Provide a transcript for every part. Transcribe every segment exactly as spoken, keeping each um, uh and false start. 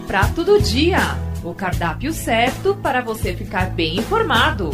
Prato do Dia, o cardápio certo para você ficar bem informado.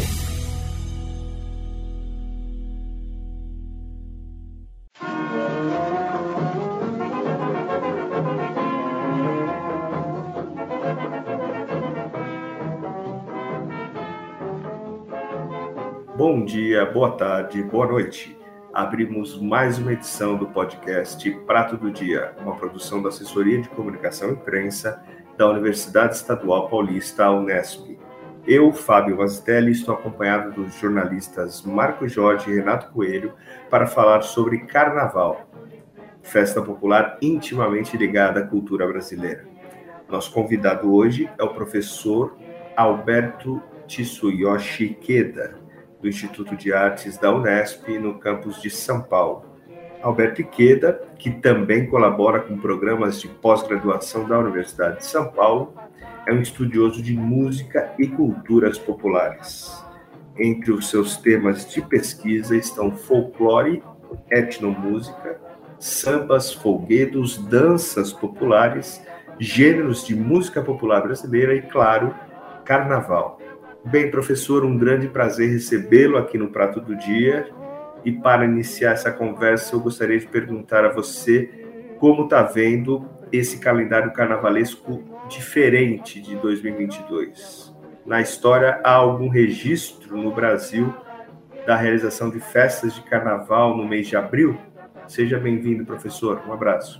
Bom dia, boa tarde, boa noite. Abrimos mais uma edição do podcast Prato do Dia, uma produção da Assessoria de Comunicação e Imprensa da Universidade Estadual Paulista, a Unesp. Eu, Fábio Mazitelli, estou acompanhado dos jornalistas Marco Jorge e Renato Coelho para falar sobre Carnaval, festa popular intimamente ligada à cultura brasileira. Nosso convidado hoje é o professor Alberto Tsuyoshi Ikeda, do Instituto de Artes da Unesp, no campus de São Paulo. Alberto Ikeda, que também colabora com programas de pós-graduação da Universidade de São Paulo, é um estudioso de música e culturas populares. Entre os seus temas de pesquisa estão folclore, etnomúsica, sambas, folguedos, danças populares, gêneros de música popular brasileira e, claro, carnaval. Bem, professor, um grande prazer recebê-lo aqui no Prato do Dia. E para iniciar essa conversa, eu gostaria de perguntar a você como está vendo esse calendário carnavalesco diferente de dois mil e vinte e dois. Na história, há algum registro no Brasil da realização de festas de carnaval no mês de abril? Seja bem-vindo, professor. Um abraço.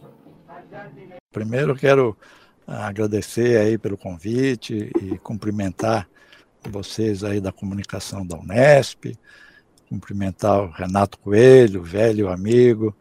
Primeiro, quero agradecer aí pelo convite e cumprimentar vocês aí da comunicação da Unesp, cumprimentar o Renato Coelho, velho amigo,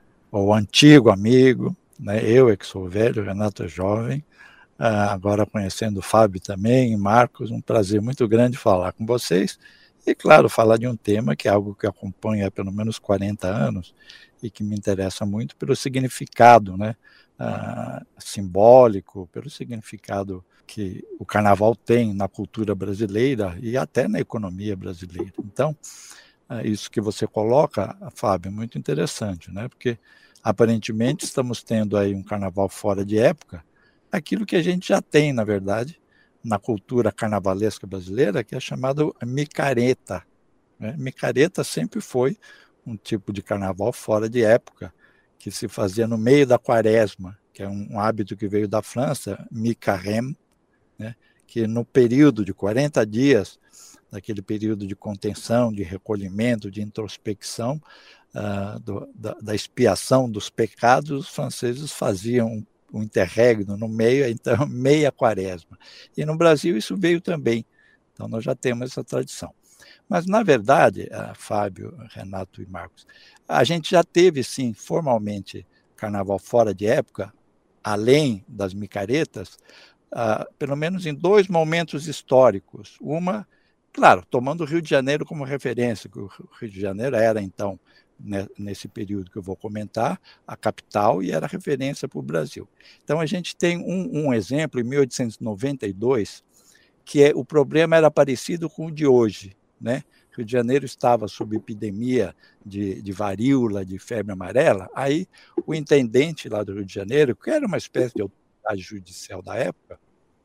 ou antigo amigo, né? Eu é que sou velho, o Renato é jovem, uh, agora conhecendo o Fábio também, e Marcos, um prazer muito grande falar com vocês, e claro, falar de um tema que é algo que acompanho há pelo menos quarenta anos, e que me interessa muito pelo significado, né? Uh, simbólico, pelo significado que o carnaval tem na cultura brasileira e até na economia brasileira. Então, uh, isso que você coloca, Fábio, é muito interessante, né? Porque aparentemente estamos tendo aí um carnaval fora de época, aquilo que a gente já tem, na verdade, na cultura carnavalesca brasileira, que é chamado micareta, né? Micareta sempre foi um tipo de carnaval fora de época, que se fazia no meio da quaresma, que é um, um hábito que veio da França, mi-carême, né, que no período de quarenta dias, naquele período de contenção, de recolhimento, de introspecção, uh, do, da, da expiação dos pecados, os franceses faziam um, um interregno no meio, então meia quaresma. E no Brasil isso veio também, então nós já temos essa tradição. Mas, na verdade, Fábio, Renato e Marcos, a gente já teve, sim, formalmente, carnaval fora de época, além das micaretas, uh, pelo menos em dois momentos históricos. Uma, claro, tomando o Rio de Janeiro como referência, que o Rio de Janeiro era, então, né, nesse período que eu vou comentar, a capital e era referência para o Brasil. Então, a gente tem um, um exemplo, em mil oitocentos e noventa e dois, que é, o problema era parecido com o de hoje, né? Rio de Janeiro estava sob epidemia de, de varíola, de febre amarela, aí o intendente lá do Rio de Janeiro, que era uma espécie de autoridade judicial da época,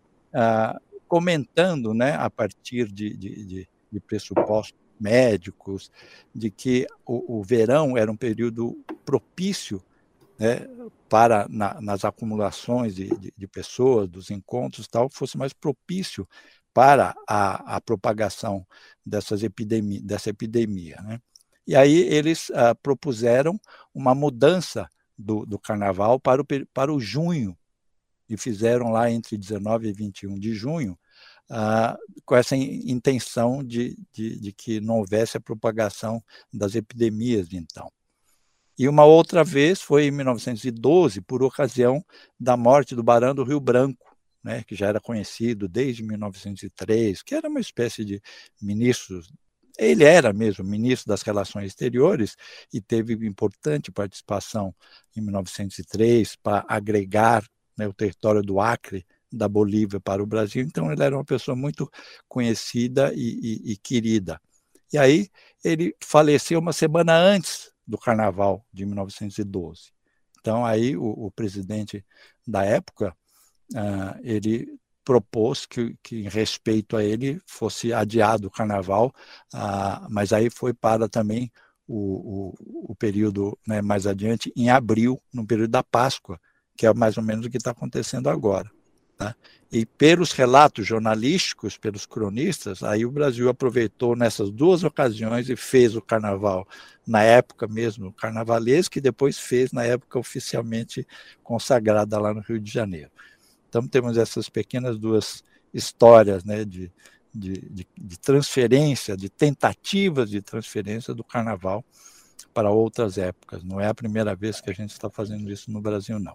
ah, comentando, né, a partir de, de, de, de pressupostos médicos, de que o, o verão era um período propício, né, para na, nas acumulações de, de, de pessoas, dos encontros, tal, fosse mais propício para a, a propagação dessas epidemia, dessa epidemia, né? E aí eles ah, propuseram uma mudança do, do carnaval para o, para o junho, e fizeram lá entre dezenove e vinte e um de junho, ah, com essa intenção de, de, de que não houvesse a propagação das epidemias de então. E uma outra vez foi em mil novecentos e doze, por ocasião da morte do Barão do Rio Branco, né, que já era conhecido desde mil novecentos e três, que era uma espécie de ministro, ele era mesmo ministro das Relações Exteriores e teve importante participação em mil novecentos e três para agregar, né, o território do Acre, da Bolívia para o Brasil. Então ele era uma pessoa muito conhecida e, e, e querida. E aí ele faleceu uma semana antes do Carnaval de mil novecentos e doze. Então aí o, o presidente da época uh, ele propôs que, que, em respeito a ele, fosse adiado o carnaval, uh, mas aí foi para também o, o, o período, né, mais adiante, em abril, no período da Páscoa, que é mais ou menos o que está acontecendo agora. Tá? E pelos relatos jornalísticos, pelos cronistas, aí o Brasil aproveitou nessas duas ocasiões e fez o carnaval na época mesmo carnavalesco, que depois fez na época oficialmente consagrada lá no Rio de Janeiro. Então temos essas pequenas duas histórias, né, de, de, de, de transferência, de tentativas de transferência do carnaval para outras épocas. Não é a primeira vez que a gente está fazendo isso no Brasil, não.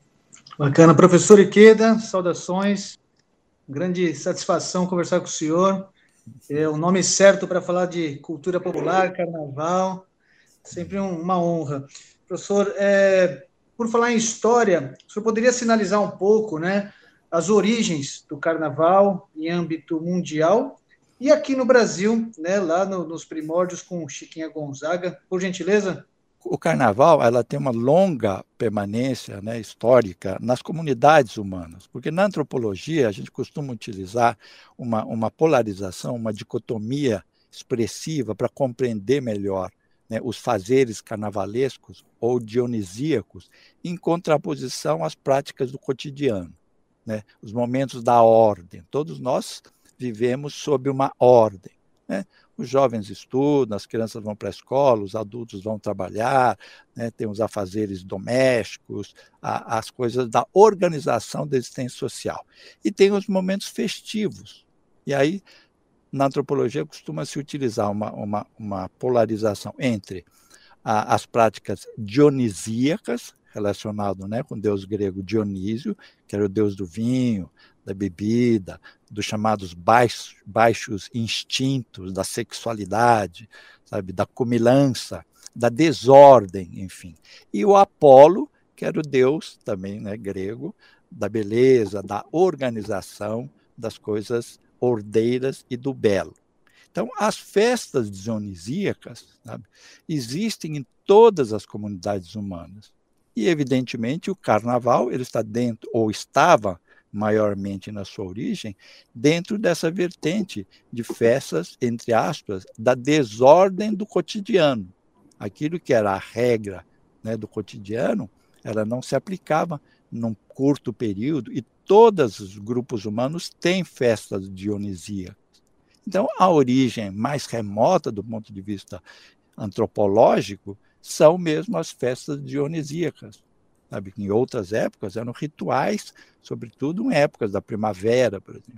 Bacana. Professor Ikeda, saudações. Grande satisfação conversar com o senhor. É o nome certo para falar de cultura popular, carnaval. Sempre um, uma honra. Professor, é, por falar em história, o senhor poderia sinalizar um pouco, né, as origens do carnaval em âmbito mundial e aqui no Brasil, né, lá no, nos primórdios com Chiquinha Gonzaga, por gentileza? O carnaval, ela tem uma longa permanência, né, histórica nas comunidades humanas, porque na antropologia a gente costuma utilizar uma, uma polarização, uma dicotomia expressiva para compreender melhor, né, os fazeres carnavalescos ou dionisíacos em contraposição às práticas do cotidiano, né, os momentos da ordem. Todos nós vivemos sob uma ordem, né? Os jovens estudam, as crianças vão para a escola, os adultos vão trabalhar, né, tem os afazeres domésticos, a, as coisas da organização da existência social. E tem os momentos festivos. E aí, na antropologia, costuma-se utilizar uma, uma, uma polarização entre a, as práticas dionisíacas, relacionado, né, com o deus grego Dionísio, que era o deus do vinho, da bebida, dos chamados baixos, baixos instintos, da sexualidade, sabe, da comilança, da desordem, enfim. E o Apolo, que era o deus também, né, grego, da beleza, da organização, das coisas ordeiras e do belo. Então, as festas dionisíacas, sabe, existem em todas as comunidades humanas. E, evidentemente, o carnaval ele está dentro, ou estava maiormente na sua origem, dentro dessa vertente de festas, entre aspas, da desordem do cotidiano. Aquilo que era a regra, né, do cotidiano, ela não se aplicava num curto período, e todos os grupos humanos têm festas dionisíacas. Então, a origem mais remota do ponto de vista antropológico são mesmo as festas dionisíacas. Sabe, em outras épocas eram rituais, sobretudo em épocas da primavera, por exemplo,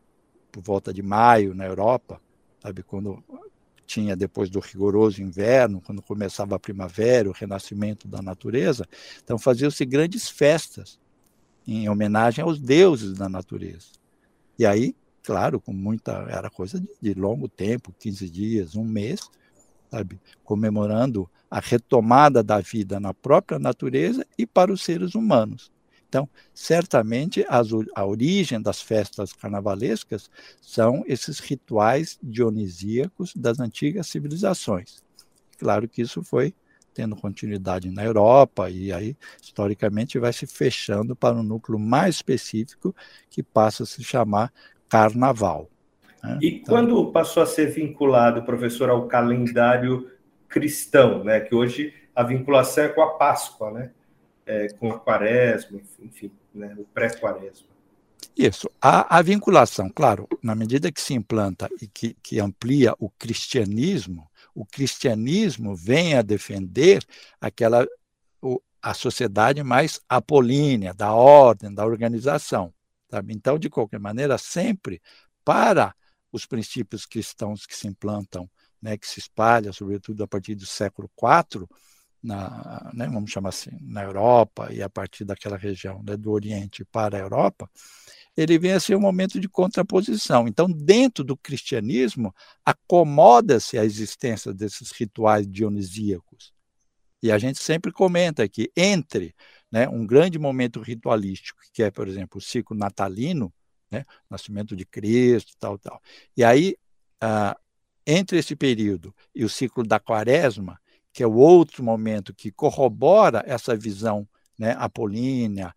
por volta de maio na Europa, sabe, quando tinha depois do rigoroso inverno, quando começava a primavera, o renascimento da natureza, então faziam-se grandes festas em homenagem aos deuses da natureza. E aí, claro, com muita, era coisa de, de longo tempo, quinze dias, um mês, sabe, comemorando a retomada da vida na própria natureza e para os seres humanos. Então, certamente, as, a origem das festas carnavalescas são esses rituais dionisíacos das antigas civilizações. Claro que isso foi tendo continuidade na Europa, e aí, historicamente, vai se fechando para um núcleo mais específico que passa a se chamar carnaval. Né? E então, quando passou a ser vinculado, professor, ao calendário cristão, né, que hoje a vinculação é com a Páscoa, né, é, com a Quaresma, enfim, né, o pré-Quaresma. Isso, a, a vinculação, claro, na medida que se implanta e que, que amplia o cristianismo, o cristianismo vem a defender aquela, o, a sociedade mais apolínea, da ordem, da organização. Sabe? Então, de qualquer maneira, sempre para os princípios cristãos que se implantam, né, que se espalha, sobretudo a partir do século quatro, na, né, vamos chamar assim, na Europa, e a partir daquela região, né, do Oriente para a Europa, ele vem a ser um momento de contraposição. Então, dentro do cristianismo, acomoda-se a existência desses rituais dionisíacos. E a gente sempre comenta que entre, né, um grande momento ritualístico, que é, por exemplo, o ciclo natalino, né, nascimento de Cristo, tal, tal. E aí, ah, entre esse período e o ciclo da Quaresma, que é o outro momento que corrobora essa visão, né, apolínea,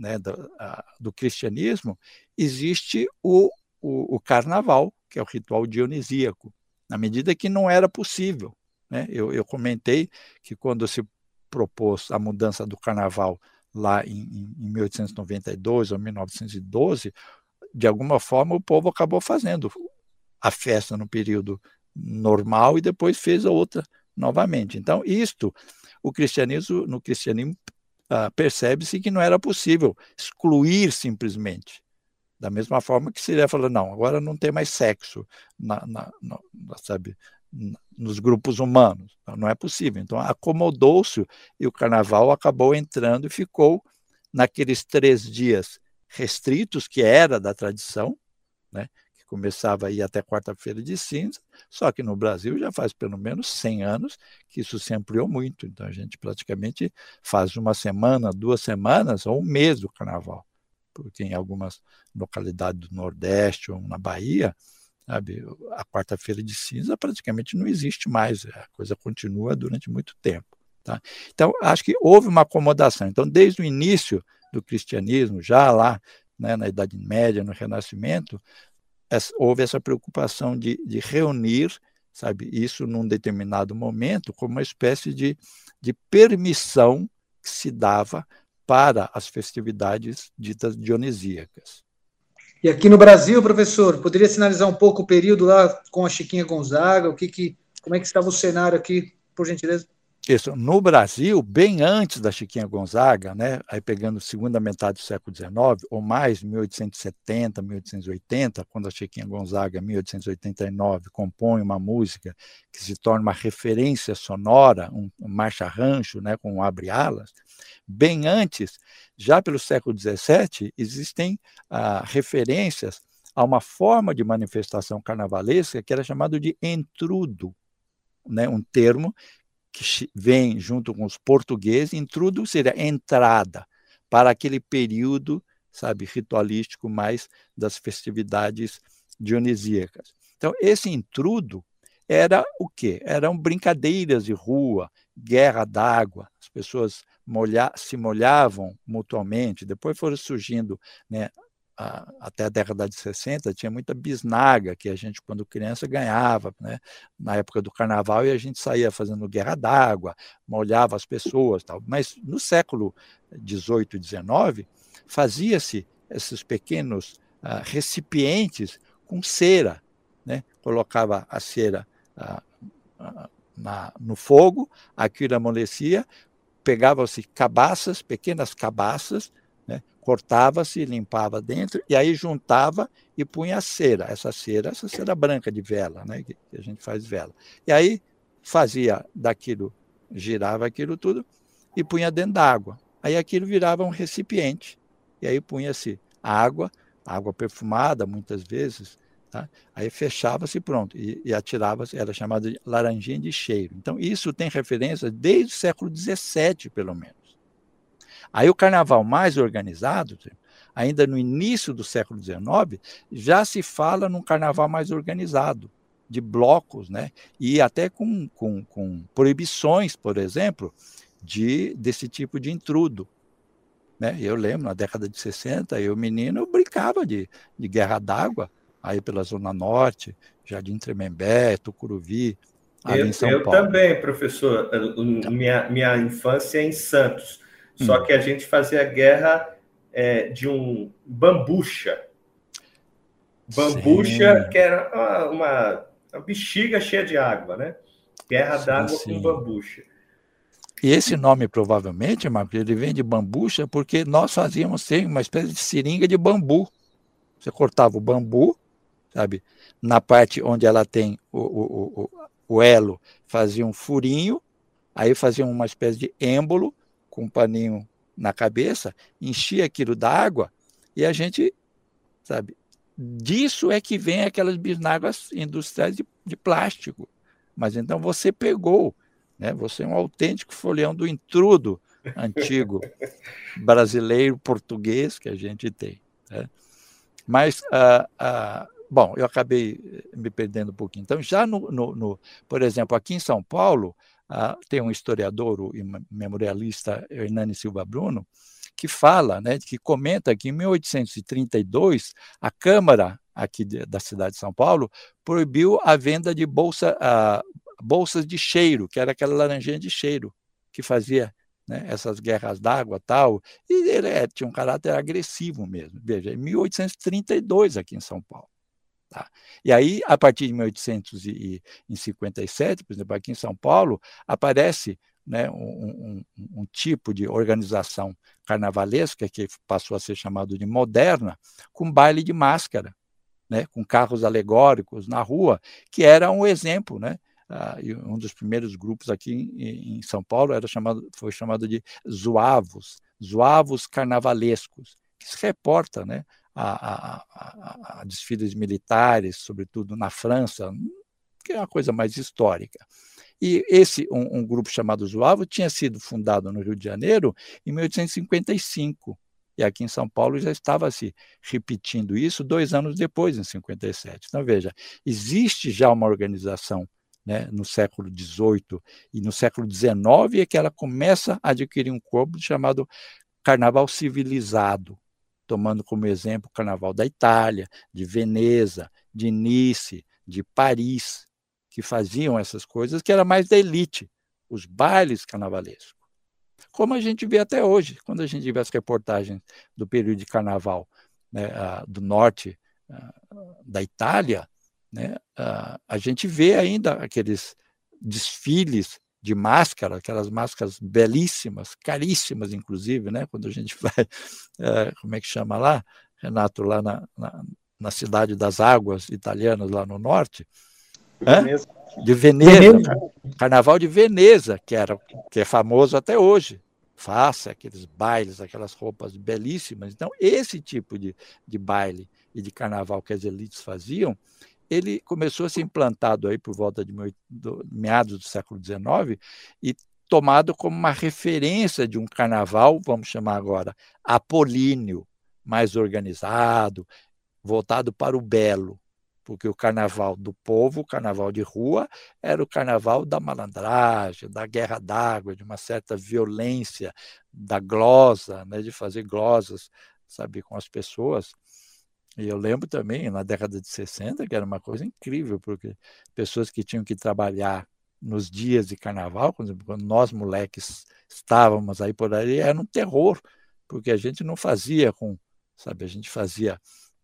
né, do, a, do cristianismo, existe o, o, o carnaval, que é o ritual dionisíaco, na medida que não era possível. Né? Eu, eu comentei que quando se propôs a mudança do carnaval lá em, em mil oitocentos e noventa e dois ou mil novecentos e doze, de alguma forma o povo acabou fazendo a festa no período normal e depois fez a outra novamente. Então, isto, o cristianismo, no cristianismo, uh, percebe-se que não era possível excluir simplesmente. Da mesma forma que seria falar, não, agora não tem mais sexo na, na, na, sabe, nos grupos humanos. Não é possível. Então, acomodou-se e o carnaval acabou entrando e ficou naqueles três dias restritos, que era da tradição, né, que começava aí até quarta-feira de cinza, só que no Brasil já faz pelo menos cem anos que isso se ampliou muito. Então, a gente praticamente faz uma semana, duas semanas ou um mês do carnaval. Porque em algumas localidades do Nordeste ou na Bahia, sabe, a quarta-feira de cinza praticamente não existe mais, a coisa continua durante muito tempo. Tá? Então, acho que houve uma acomodação. Então, desde o início do cristianismo, já lá, né, na Idade Média, no Renascimento, essa, houve essa preocupação de, de reunir, sabe, isso num determinado momento, como uma espécie de, de permissão que se dava para as festividades ditas dionisíacas. E aqui no Brasil, professor, poderia sinalizar um pouco o período lá com a Chiquinha Gonzaga? O que que, como é que estava o cenário aqui, por gentileza? Isso, no Brasil, bem antes da Chiquinha Gonzaga, né, aí pegando a segunda metade do século dezenove, ou mais, mil oitocentos e setenta, mil oitocentos e oitenta, quando a Chiquinha Gonzaga, em mil oitocentos e oitenta e nove, compõe uma música que se torna uma referência sonora, um, um marcha-rancho, né, com um abre-alas. Bem antes, já pelo século dezessete, existem ah, referências a uma forma de manifestação carnavalesca que era chamado de entrudo, né, um termo que vem junto com os portugueses. Intrudo seria entrada para aquele período, sabe, ritualístico mais das festividades dionisíacas. Então, esse intrudo era o quê? Eram brincadeiras de rua, guerra d'água, as pessoas molha, se molhavam mutuamente, depois foram surgindo, né, a, até a década de sessenta, tinha muita bisnaga, que a gente, quando criança, ganhava, né, na época do carnaval, e a gente saía fazendo guerra d'água, molhava as pessoas, tal. Mas no século dezoito e dezenove, fazia-se esses pequenos uh, recipientes com cera, né? Colocava a cera uh, uh, na, no fogo, aquilo amolecia, pegava-se cabaças, pequenas cabaças, né? Cortava-se, limpava dentro, e aí juntava e punha a cera, essa cera, essa cera branca de vela, né? que, que a gente faz vela. E aí fazia daquilo, girava aquilo tudo e punha dentro d'água. Aí aquilo virava um recipiente, e aí punha-se água, água perfumada muitas vezes, tá? Aí fechava-se pronto, e, e atirava-se, era chamada de laranjinha de cheiro. Então isso tem referência desde o século dezessete, pelo menos. Aí o carnaval mais organizado, ainda no início do século dezenove, já se fala num carnaval mais organizado, de blocos, né? E até com, com, com proibições, por exemplo, de, desse tipo de intrudo. Né? Eu lembro, na década de sessenta, eu, menino, brincava de, de guerra d'água, aí pela Zona Norte, Jardim Tremembé, Tucuruvi, ali eu, em São eu Paulo. Eu também, professor. Minha, minha infância é em Santos. Só que a gente fazia guerra é, de um bambucha. Bambucha, sim, que era uma, uma, uma bexiga cheia de água, né? Guerra d'água com bambucha. E esse nome, provavelmente, Marcos, ele vem de bambucha porque nós fazíamos assim, uma espécie de seringa de bambu. Você cortava o bambu, sabe? Na parte onde ela tem o, o, o, o elo, fazia um furinho, aí fazia uma espécie de êmbolo, com um paninho na cabeça, enchia aquilo d'água e a gente, sabe, disso é que vem aquelas bisnagas industriais de, de plástico. Mas então você pegou, né, você é um autêntico folião do intrudo antigo brasileiro, português que a gente tem. Né? Mas, uh, uh, bom, eu acabei me perdendo um pouquinho. Então, já no, no, no por exemplo, aqui em São Paulo, Uh, tem um historiador e memorialista, Hernani Silva Bruno, que fala, né, que comenta que em mil oitocentos e trinta e dois a Câmara aqui de, da cidade de São Paulo proibiu a venda de bolsa, uh, bolsas de cheiro, que era aquela laranjinha de cheiro que fazia, né, essas guerras d'água e tal, e ele é, tinha um caráter agressivo mesmo. Veja, em mil oitocentos e trinta e dois aqui em São Paulo. Tá? E aí, a partir de mil oitocentos e cinquenta e sete, por exemplo, aqui em São Paulo, aparece, né, um, um, um tipo de organização carnavalesca que passou a ser chamado de moderna, com baile de máscara, né, com carros alegóricos na rua, que era um exemplo, né? Uh, um dos primeiros grupos aqui em, em São Paulo era chamado, foi chamado de Zuavos, Zuavos carnavalescos, que se reporta, né, a, a, a, a desfiles militares, sobretudo na França, que é uma coisa mais histórica. E esse, um, um grupo chamado Zuavo, tinha sido fundado no Rio de Janeiro em mil oitocentos e cinquenta e cinco, e aqui em São Paulo já estava se repetindo isso dois anos depois, em cinquenta e sete. Então, veja, existe já uma organização, né, no século dezoito e no século dezenove é que ela começa a adquirir um corpo chamado carnaval civilizado, tomando como exemplo o carnaval da Itália, de Veneza, de Nice, de Paris, que faziam essas coisas, que era mais da elite, os bailes carnavalescos. Como a gente vê até hoje, quando a gente vê as reportagens do período de carnaval, né, uh, do norte uh, da Itália, né, uh, a gente vê ainda aqueles desfiles de máscara, aquelas máscaras belíssimas, caríssimas, inclusive, né, quando a gente vai, uh, como é que chama lá, Renato, lá na, na, na cidade das águas italianas, lá no norte, Veneza. de Veneza, Veneza, Carnaval de Veneza, que, era, que é famoso até hoje. Faça aqueles bailes, aquelas roupas belíssimas. Então, esse tipo de, de baile e de carnaval que as elites faziam, ele começou a ser implantado aí por volta de do, meados do século dezenove e tomado como uma referência de um carnaval, vamos chamar agora, apolíneo, mais organizado, voltado para o belo. Porque o carnaval do povo, o carnaval de rua, era o carnaval da malandragem, da guerra d'água, de uma certa violência, da glosa, né, de fazer glosas, sabe, com as pessoas. E eu lembro também, na década de sessenta, que era uma coisa incrível, porque pessoas que tinham que trabalhar nos dias de carnaval, quando nós moleques estávamos aí por aí, era um terror, porque a gente não fazia com, sabe, a gente fazia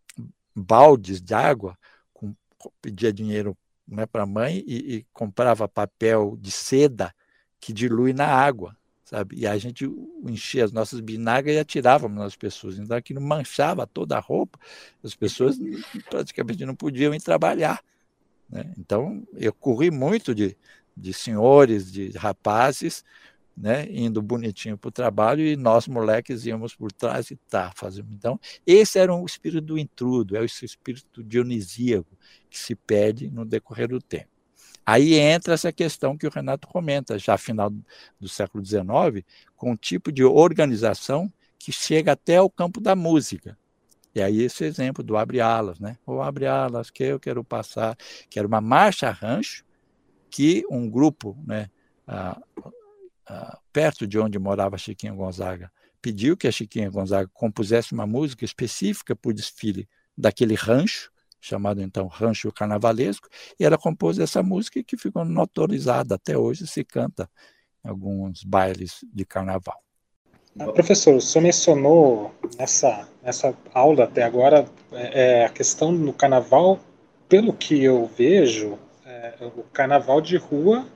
baldes de água, pedia dinheiro, né, para a mãe e, e comprava papel de seda que dilui na água, sabe? E a gente enchia as nossas binagras e atirávamos nas pessoas. Então aquilo manchava toda a roupa, as pessoas praticamente não podiam ir trabalhar, né? Então eu corri muito de, de senhores, de rapazes, né, indo bonitinho para o trabalho e nós, moleques, íamos por trás e tá, fazendo. Então, esse era o espírito do intrudo, é esse espírito dionisíaco que se perde no decorrer do tempo. Aí entra essa questão que o Renato comenta, já final do século dezenove, com um tipo de organização que chega até o campo da música. E aí esse exemplo do Abre Alas, né? O Abre Alas, que eu quero passar, que era uma marcha rancho que um grupo, né, ah, Uh, perto de onde morava Chiquinha Gonzaga, pediu que a Chiquinha Gonzaga compusesse uma música específica para o desfile daquele rancho, chamado então Rancho Carnavalesco, e ela compôs essa música que ficou notorizada até hoje, se canta em alguns bailes de carnaval. Ah, professor, o senhor mencionou nessa, nessa aula até agora é, a questão do carnaval, pelo que eu vejo, é, o carnaval de rua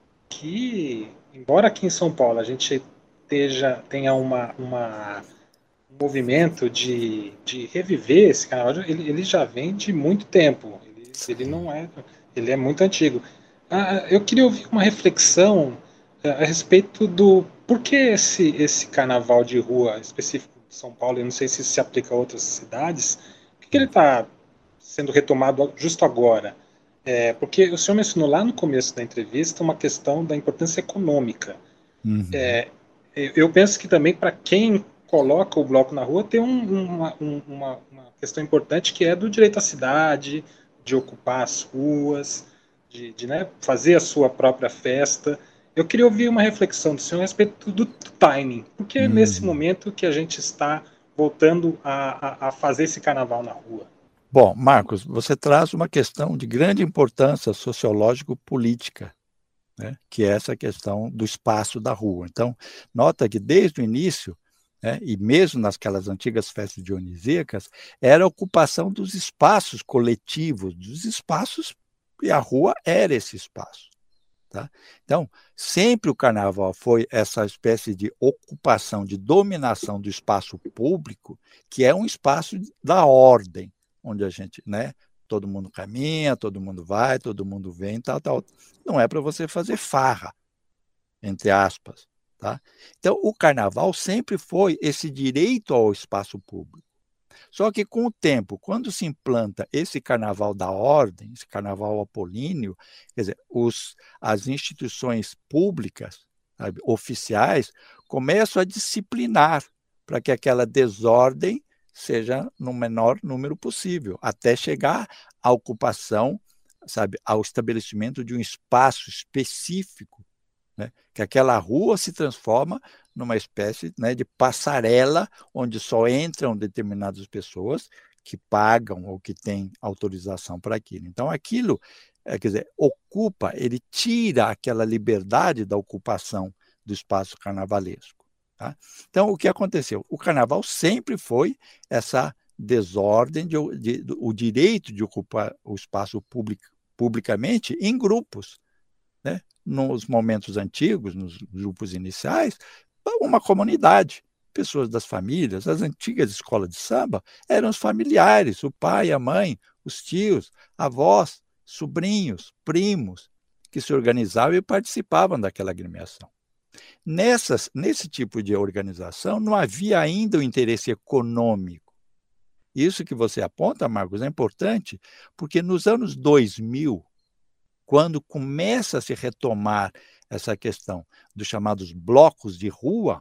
que, embora aqui em São Paulo a gente esteja, tenha uma, uma, um movimento de, de reviver esse carnaval, ele, ele já vem de muito tempo, ele, ele não é, ele é muito antigo. Ah, eu queria ouvir uma reflexão a, a respeito do por que esse, esse carnaval de rua específico de São Paulo, eu não sei se isso se aplica a outras cidades, por que, que ele está sendo retomado justo agora? É, porque o senhor mencionou lá no começo da entrevista uma questão da importância econômica. Uhum. É, eu penso que também para quem coloca o bloco na rua tem um, uma, uma, uma questão importante que é do direito à cidade, de ocupar as ruas, de, de né, fazer a sua própria festa. eu queria ouvir uma reflexão do senhor a respeito do timing, porque é Hum. nesse momento que a gente está voltando a, a, a fazer esse carnaval na rua. Bom, Marcos, você traz uma questão de grande importância sociológico-política, né, que é essa questão do espaço da rua. Então, nota que desde o início, né, e mesmo nasquelas antigas festas dionisíacas, era a ocupação dos espaços coletivos, dos espaços, e a rua era esse espaço. Tá? Então, sempre o carnaval foi essa espécie de ocupação, de dominação do espaço público, que é um espaço da ordem, onde a gente, né, todo mundo caminha, todo mundo vai, todo mundo vem, tal, tal. Não é para você fazer farra, entre aspas. Tá? Então, o carnaval sempre foi esse direito ao espaço público. Só que, com o tempo, quando se implanta esse carnaval da ordem, esse carnaval apolíneo, quer dizer, os, as instituições públicas, sabe, oficiais, começam a disciplinar para que aquela desordem seja no menor número possível, até chegar à ocupação, sabe, ao estabelecimento de um espaço específico, né, que aquela rua se transforma numa espécie, né, de passarela onde só entram determinadas pessoas que pagam ou que têm autorização para aquilo. Então, aquilo, é, quer dizer, ocupa, ele tira aquela liberdade da ocupação do espaço carnavalesco. Tá? Então, o que aconteceu? O carnaval sempre foi essa desordem, de, de, de, o direito de ocupar o espaço público, publicamente em grupos. Né? Nos momentos antigos, nos grupos iniciais, uma comunidade, pessoas das famílias, as antigas escolas de samba eram os familiares, o pai, a mãe, os tios, avós, sobrinhos, primos, que se organizavam e participavam daquela agremiação. Nessas, nesse tipo de organização não havia ainda o interesse econômico. Isso que você aponta, Marcos, é importante, porque nos anos dois mil, quando começa a se retomar essa questão dos chamados blocos de rua,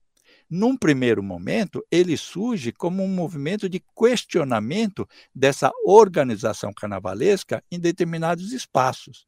num primeiro momento, ele surge como um movimento de questionamento dessa organização carnavalesca em determinados espaços.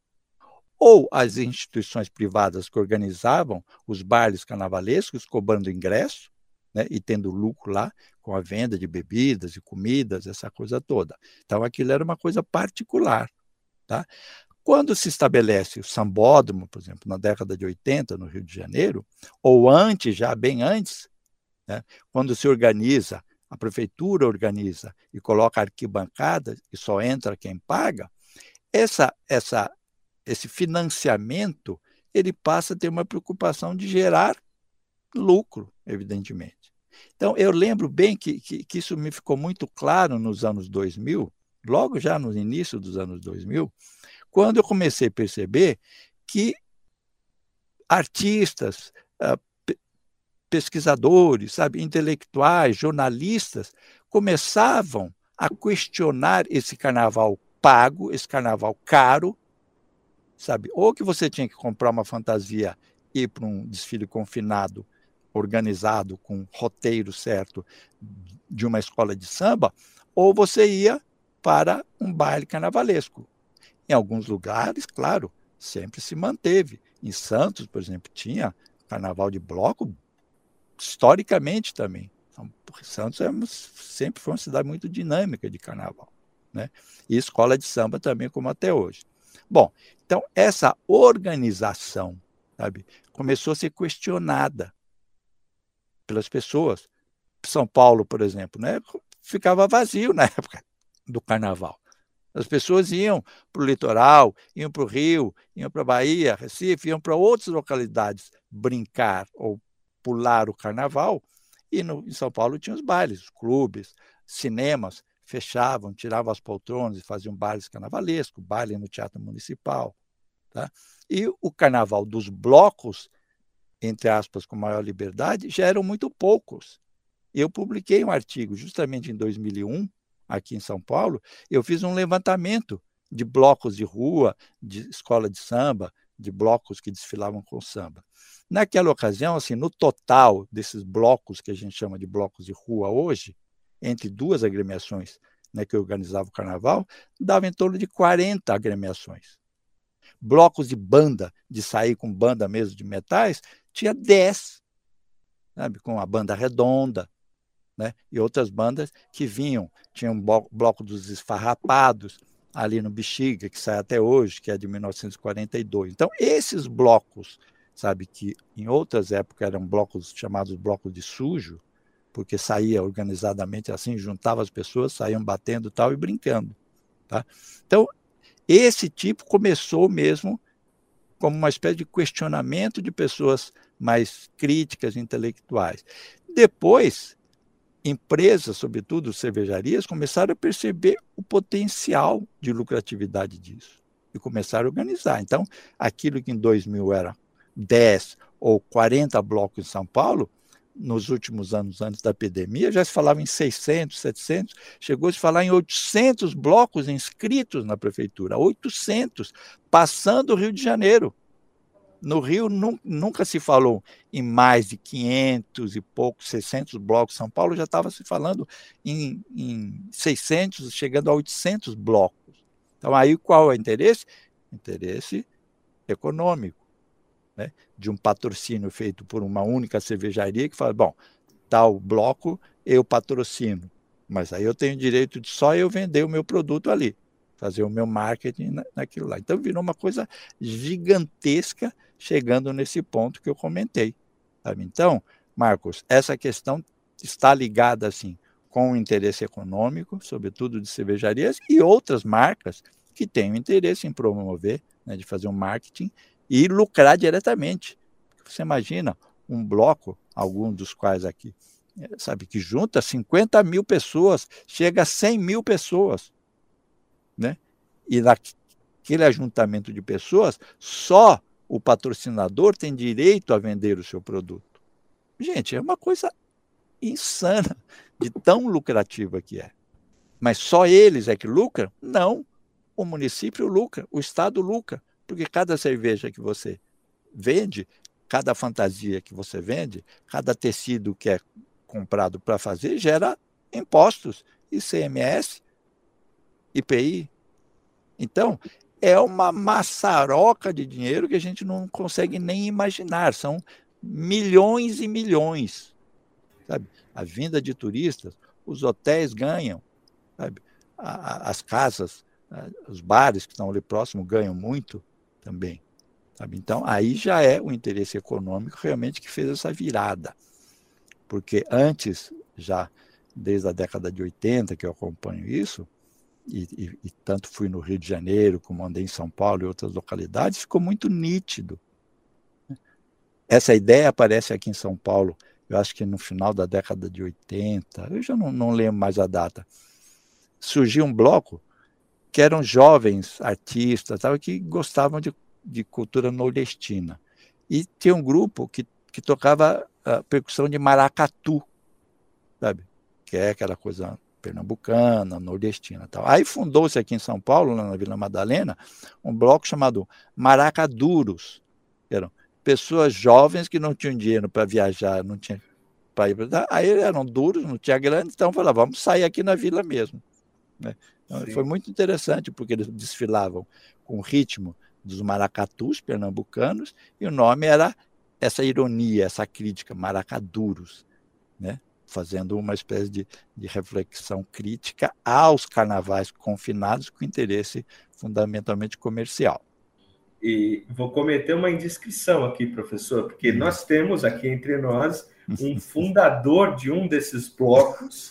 Ou as instituições privadas que organizavam os bailes carnavalescos, cobrando ingresso, né, e tendo lucro lá com a venda de bebidas e comidas, essa coisa toda. Então, aquilo era uma coisa particular. Tá? Quando se estabelece o sambódromo, por exemplo, na década de oitenta, no Rio de Janeiro, ou antes, já bem antes, né, quando se organiza, a prefeitura organiza e coloca arquibancada e só entra quem paga, essa, essa, esse financiamento ele passa a ter uma preocupação de gerar lucro, evidentemente. Então, eu lembro bem que, que, que isso me ficou muito claro nos anos dois mil, logo já no início dos anos dois mil, quando eu comecei a perceber que artistas, pesquisadores, sabe, intelectuais, jornalistas, começavam a questionar esse carnaval pago, esse carnaval caro, sabe, ou que você tinha que comprar uma fantasia e ir para um desfile confinado, organizado, com roteiro certo, de uma escola de samba, ou você ia para um baile carnavalesco. Em alguns lugares, claro, sempre se manteve. Em Santos, por exemplo, tinha carnaval de bloco, historicamente também. Então, Santos é, sempre foi uma cidade muito dinâmica de carnaval, né? E escola de samba também, como até hoje. Bom, então essa organização, sabe, começou a ser questionada pelas pessoas. São Paulo, por exemplo, né, ficava vazio na época do carnaval. As pessoas iam para o litoral, iam para o Rio, iam para a Bahia, Recife, iam para outras localidades brincar ou pular o carnaval, e no, em São Paulo tinha os bailes, os clubes, cinemas, fechavam, tiravam as poltronas e faziam bailes carnavalescos, baile no Teatro Municipal. Tá? E o carnaval dos blocos, entre aspas, com maior liberdade, já eram muito poucos. Eu publiquei um artigo justamente em dois mil e um, aqui em São Paulo, eu fiz um levantamento de blocos de rua, de escola de samba, de blocos que desfilavam com samba. Naquela ocasião, assim, no total desses blocos que a gente chama de blocos de rua hoje, entre duas agremiações, né, que organizavam o carnaval, dava em torno de quarenta agremiações. blocos de banda, de sair com banda mesmo de metais, tinha dez, sabe? Com a banda redonda, né? E outras bandas que vinham, tinha um bloco dos Esfarrapados, ali no Bexiga, que sai até hoje, que é de mil novecentos e quarenta e dois. Então, esses blocos, sabe, que em outras épocas eram blocos chamados blocos de sujo, porque saía organizadamente assim, juntava as pessoas, saíam batendo tal e brincando. Tá? Então, esse tipo começou mesmo como uma espécie de questionamento de pessoas mais críticas, intelectuais. Depois, empresas, sobretudo cervejarias, começaram a perceber o potencial de lucratividade disso e começaram a organizar. Então, aquilo que em dois mil era dez ou quarenta blocos em São Paulo, nos últimos anos, antes da epidemia, já se falava em seiscentos, setecentos, chegou a se falar em oitocentos blocos inscritos na prefeitura, oitocentos, passando o Rio de Janeiro. No Rio nu, nunca se falou em mais de quinhentos e poucos, seiscentos blocos. São Paulo já estava se falando em, em seiscentos, chegando a oitocentos blocos. Então, aí qual é o interesse? Interesse econômico, né? De um patrocínio feito por uma única cervejaria que fala, bom, tal bloco eu patrocino, mas aí eu tenho direito de só eu vender o meu produto ali, fazer o meu marketing na, naquilo lá. Então virou uma coisa gigantesca, chegando nesse ponto que eu comentei. Sabe? Então, Marcos, essa questão está ligada assim com o interesse econômico, sobretudo de cervejarias, e outras marcas que têm o interesse em promover, né, de fazer um marketing e lucrar diretamente. Você imagina um bloco, alguns dos quais aqui, sabe, que junta cinquenta mil pessoas, chega a cem mil pessoas, né? E naquele ajuntamento de pessoas, só o patrocinador tem direito a vender o seu produto. Gente, é uma coisa insana, de tão lucrativa que é. Mas só eles é que lucram? Não. O município lucra, o estado lucra, porque cada cerveja que você vende, cada fantasia que você vende, cada tecido que é comprado para fazer, gera impostos, I C M S, I P I. Então, é uma maçaroca de dinheiro que a gente não consegue nem imaginar. São milhões e milhões. Sabe? A vinda de turistas, os hotéis ganham, sabe? As casas, os bares que estão ali próximos ganham muito também. Sabe? Então, aí já é o interesse econômico realmente que fez essa virada. Porque antes, já desde a década de oitenta que eu acompanho isso, e, e, e tanto fui no Rio de Janeiro, como andei em São Paulo e outras localidades, ficou muito nítido. Essa ideia aparece aqui em São Paulo, eu acho que no final da década de oitenta, eu já não, não lembro mais a data, surgiu um bloco que eram jovens artistas, sabe, que gostavam de, de cultura nordestina. E tinha um grupo que, que tocava a percussão de maracatu, sabe? Que é aquela coisa pernambucana, nordestina. Tal. Aí fundou-se aqui em São Paulo, na Vila Madalena, um bloco chamado Maracaduros. Eram pessoas jovens que não tinham dinheiro para viajar, não tinham para ir para... Aí eram duros, não tinha grana, então falaram, vamos sair aqui na vila mesmo. Né? Então, foi muito interessante, porque eles desfilavam com o ritmo dos maracatus pernambucanos, e o nome era essa ironia, essa crítica, Maracaduros, né? Fazendo uma espécie de, de reflexão crítica aos carnavais confinados com interesse fundamentalmente comercial. E vou cometer uma indiscrição aqui, professor, porque hum. nós temos aqui entre nós um fundador de um desses blocos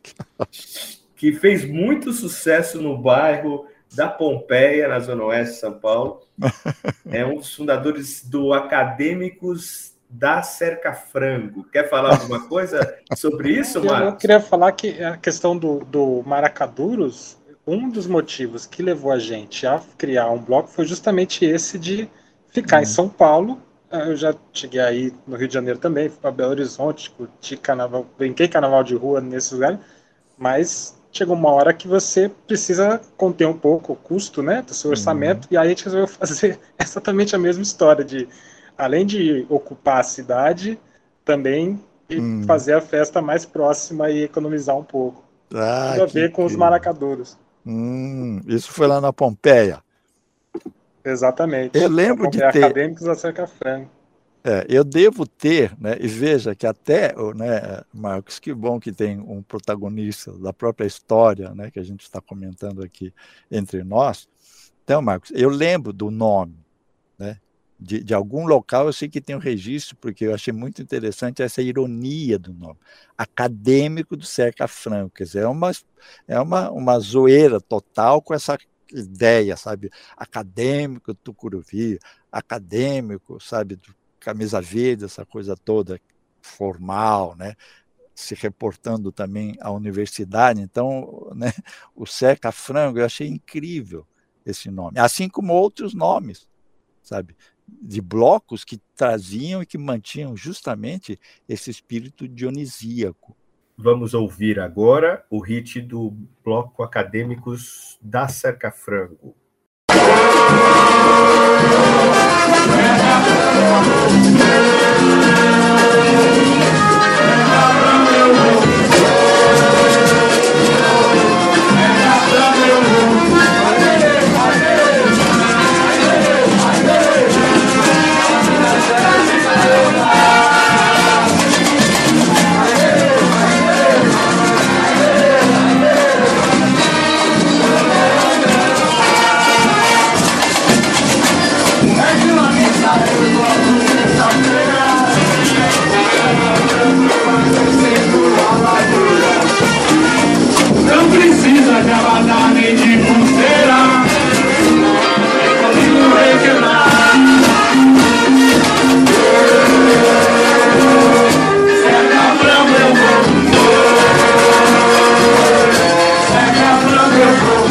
que fez muito sucesso no bairro da Pompeia, na Zona Oeste de São Paulo. É um dos fundadores do Acadêmicos da Cerca Frango. Quer falar alguma coisa sobre isso, Marcos? Eu queria falar que a questão do, do Maracaduros, um dos motivos que levou a gente a criar um bloco foi justamente esse de ficar hum. em São Paulo. Eu já cheguei aí no Rio de Janeiro também, fui para Belo Horizonte, curti carnaval, brinquei carnaval de rua nesse lugar, mas chegou uma hora que você precisa conter um pouco o custo, né, do seu orçamento, uhum. e aí a gente resolveu fazer exatamente a mesma história de, além de ocupar a cidade, também uhum. fazer a festa mais próxima e economizar um pouco. Ah, tudo a ver com que... os maracadouros. Hum, isso foi lá na Pompeia. Exatamente. Eu lembro de é ter... Acadêmicos da Cerca Franco. É, eu devo ter, né, e veja que até, né, Marcos, que bom que tem um protagonista da própria história, né, que a gente está comentando aqui entre nós. Então, Marcos, eu lembro do nome, né, de, de algum local, eu sei que tem um registro, porque eu achei muito interessante essa ironia do nome, Acadêmico do Cerca Franco, quer dizer, é uma, é uma, uma zoeira total com essa ideia, sabe, acadêmico do Tucuruvi, acadêmico, sabe, do camisa verde, essa coisa toda formal, né? Se reportando também à universidade. Então, né, o Cerca Franco, eu achei incrível esse nome, assim como outros nomes, sabe, de blocos que traziam e que mantinham justamente esse espírito dionisíaco. Vamos ouvir agora o hit do bloco Acadêmicos da Cerca Franco. Não precisa de abadá nem de pulseira, é comigo requebrar. Cerca Franco eu vou, Cerca Franco eu vou,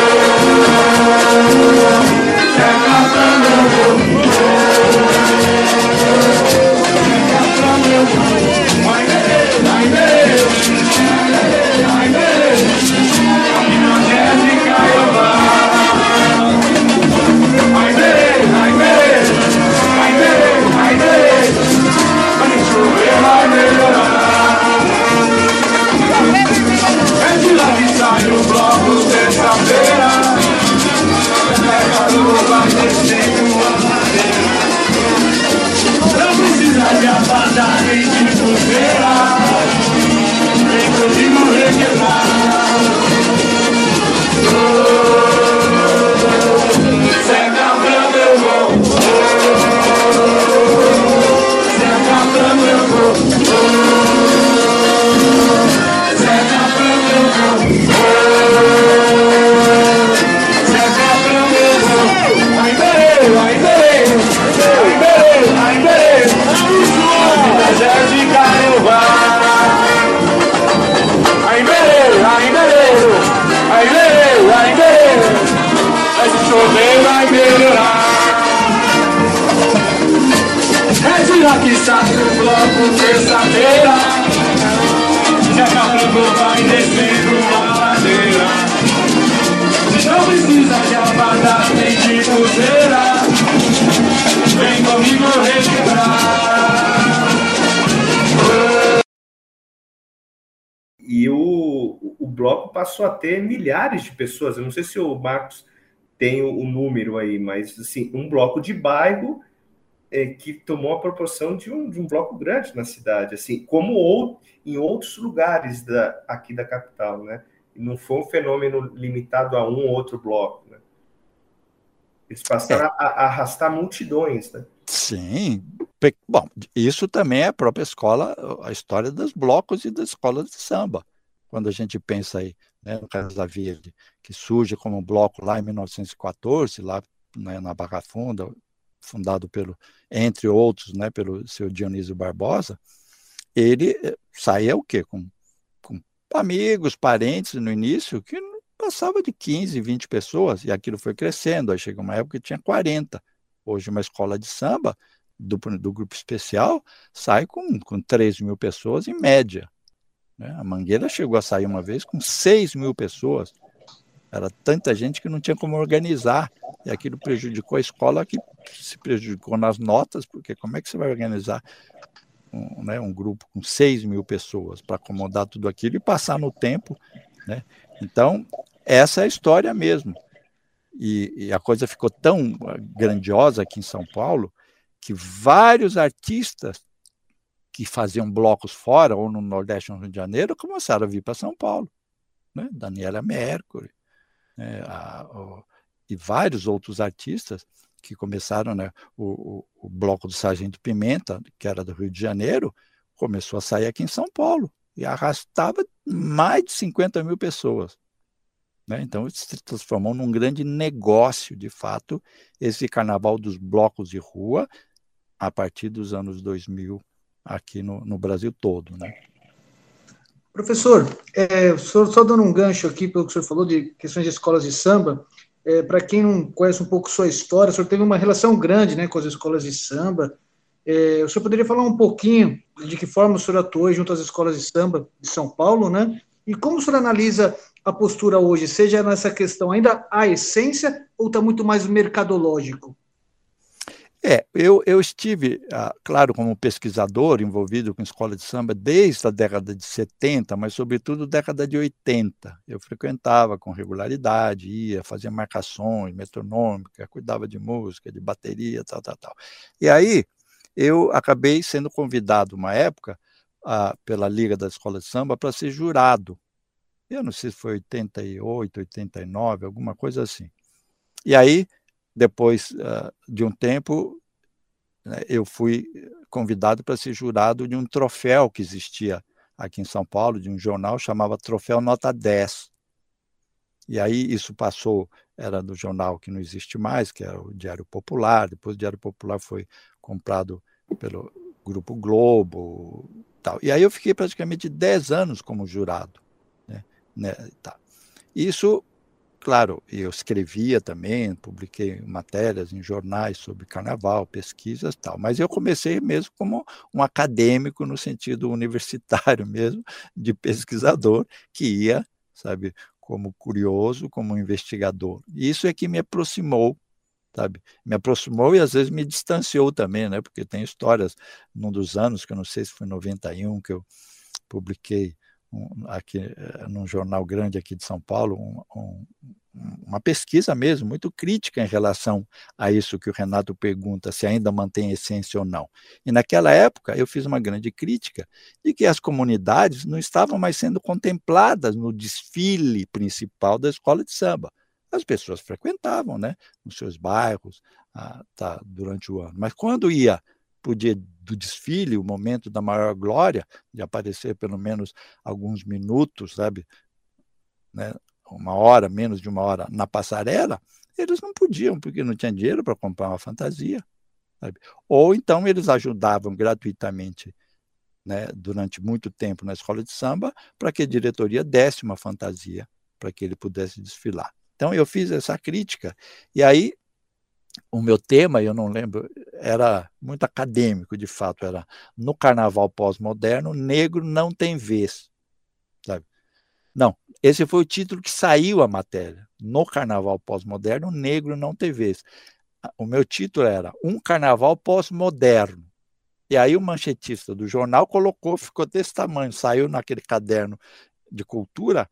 Cerca Franco eu vou, Cerca Franco eu vou. Vai ver, vai ver, vai ver. O bloco terça-feira, pega lua, vai descendo a ladeira. Não precisa de abadá nem de pulseira, vem comigo requebrar. Cerca Franco eu vou, Cerca Franco eu vou, Cerca Franco eu vou. Vai ver, vai ver, vai ver, a Jéssica eu vai ver, vai ver, vai ver, vai ver, se chover vai melhorar. É de lá que sai o bloco terça-feira, Cerca Franco vai descendo a ladeira. Não precisa de abadá nem de pulseira, vem comigo requebrar. E o, o bloco passou a ter milhares de pessoas. Eu não sei se o Marcos tem o, o número aí, mas assim, um bloco de bairro é, que tomou a proporção de um, de um bloco grande na cidade, assim, como ou, em outros lugares da, aqui da capital, né? Não foi um fenômeno limitado a um ou outro bloco, né? Eles passaram é. a, a arrastar multidões, né? Sim. Bom, isso também é a própria escola, a história dos blocos e das escolas de samba. Quando a gente pensa aí, né, no Casa Verde, que surge como um bloco lá em mil novecentos e quatorze, lá, né, na Barra Funda, fundado pelo, entre outros, né, pelo seu Dionísio Barbosa, ele saía o quê? Com amigos, parentes no início, que passava de quinze, vinte pessoas, e aquilo foi crescendo, aí chegou uma época que tinha quarenta. Hoje uma escola de samba, do, do grupo especial, sai com, com três mil pessoas em média. Né? A Mangueira chegou a sair uma vez com seis mil pessoas. Era tanta gente que não tinha como organizar, e aquilo prejudicou a escola, que se prejudicou nas notas, porque como é que você vai organizar Um, né, um grupo com seis mil pessoas para acomodar tudo aquilo e passar no tempo, né? Então, essa é a história mesmo. E, e a coisa ficou tão grandiosa aqui em São Paulo que vários artistas que faziam blocos fora, ou no Nordeste ou no Rio de Janeiro, começaram a vir para São Paulo. Né? Daniela Mercury, né? a, o, e vários outros artistas que começaram, né? o, o, o bloco do Sargento Pimenta, que era do Rio de Janeiro, começou a sair aqui em São Paulo, e arrastava mais de cinquenta mil pessoas. Né? Então, isso se transformou num grande negócio, de fato, esse carnaval dos blocos de rua, a partir dos anos dois mil, aqui no, no Brasil todo. Né? Professor, é, só, só dando um gancho aqui pelo que o senhor falou de questões de escolas de samba, é, para quem não conhece um pouco sua história, o senhor teve uma relação grande, né, com as escolas de samba. É, o senhor poderia falar um pouquinho de que forma o senhor atuou junto às escolas de samba de São Paulo, né? E como o senhor analisa a postura hoje, seja nessa questão ainda a essência ou está muito mais mercadológico? É, eu, eu estive, ah, claro, como pesquisador envolvido com escola de samba desde a década de setenta, mas sobretudo década de oitenta. Eu frequentava com regularidade, ia, fazia marcações metronômicas, cuidava de música, de bateria, tal, tal, tal. E aí eu acabei sendo convidado, uma época, ah, pela Liga da Escola de Samba para ser jurado. Eu não sei se foi oitenta e oito, oitenta e nove, alguma coisa assim. E aí, depois uh, de um tempo, né, eu fui convidado para ser jurado de um troféu que existia aqui em São Paulo, de um jornal, chamava Troféu Nota dez. E aí isso passou, era do jornal que não existe mais, que era o Diário Popular, depois o Diário Popular foi comprado pelo Grupo Globo, tal. E aí eu fiquei praticamente dez anos como jurado. Né, né, tá. Isso... Claro, eu escrevia também, publiquei matérias em jornais sobre carnaval, pesquisas e tal, mas eu comecei mesmo como um acadêmico no sentido universitário mesmo, de pesquisador, que ia, sabe, como curioso, como investigador. E isso é que me aproximou, sabe, me aproximou e às vezes me distanciou também, né, porque tem histórias num dos anos, que eu não sei se foi em noventa e um, que eu publiquei Um, aqui num jornal grande aqui de São Paulo, um, um, uma pesquisa mesmo, muito crítica em relação a isso que o Renato pergunta, se ainda mantém essência ou não. E naquela época eu fiz uma grande crítica de que as comunidades não estavam mais sendo contempladas no desfile principal da escola de samba. As pessoas frequentavam, né, nos seus bairros, ah, tá, durante o ano. Mas quando ia para o dia do desfile, o momento da maior glória, de aparecer pelo menos alguns minutos, sabe, né, uma hora, menos de uma hora na passarela, eles não podiam, porque não tinha dinheiro para comprar uma fantasia. Sabe? Ou então eles ajudavam gratuitamente, né, durante muito tempo na escola de samba, para que a diretoria desse uma fantasia, para que ele pudesse desfilar. Então eu fiz essa crítica, e aí o meu tema, eu não lembro, era muito acadêmico, de fato, era no carnaval pós-moderno, negro não tem vez. Sabe? Não, esse foi o título que saiu a matéria. No carnaval pós-moderno, negro não tem vez. O meu título era Um Carnaval Pós-Moderno. E aí o manchetista do jornal colocou, ficou desse tamanho, saiu naquele caderno de cultura,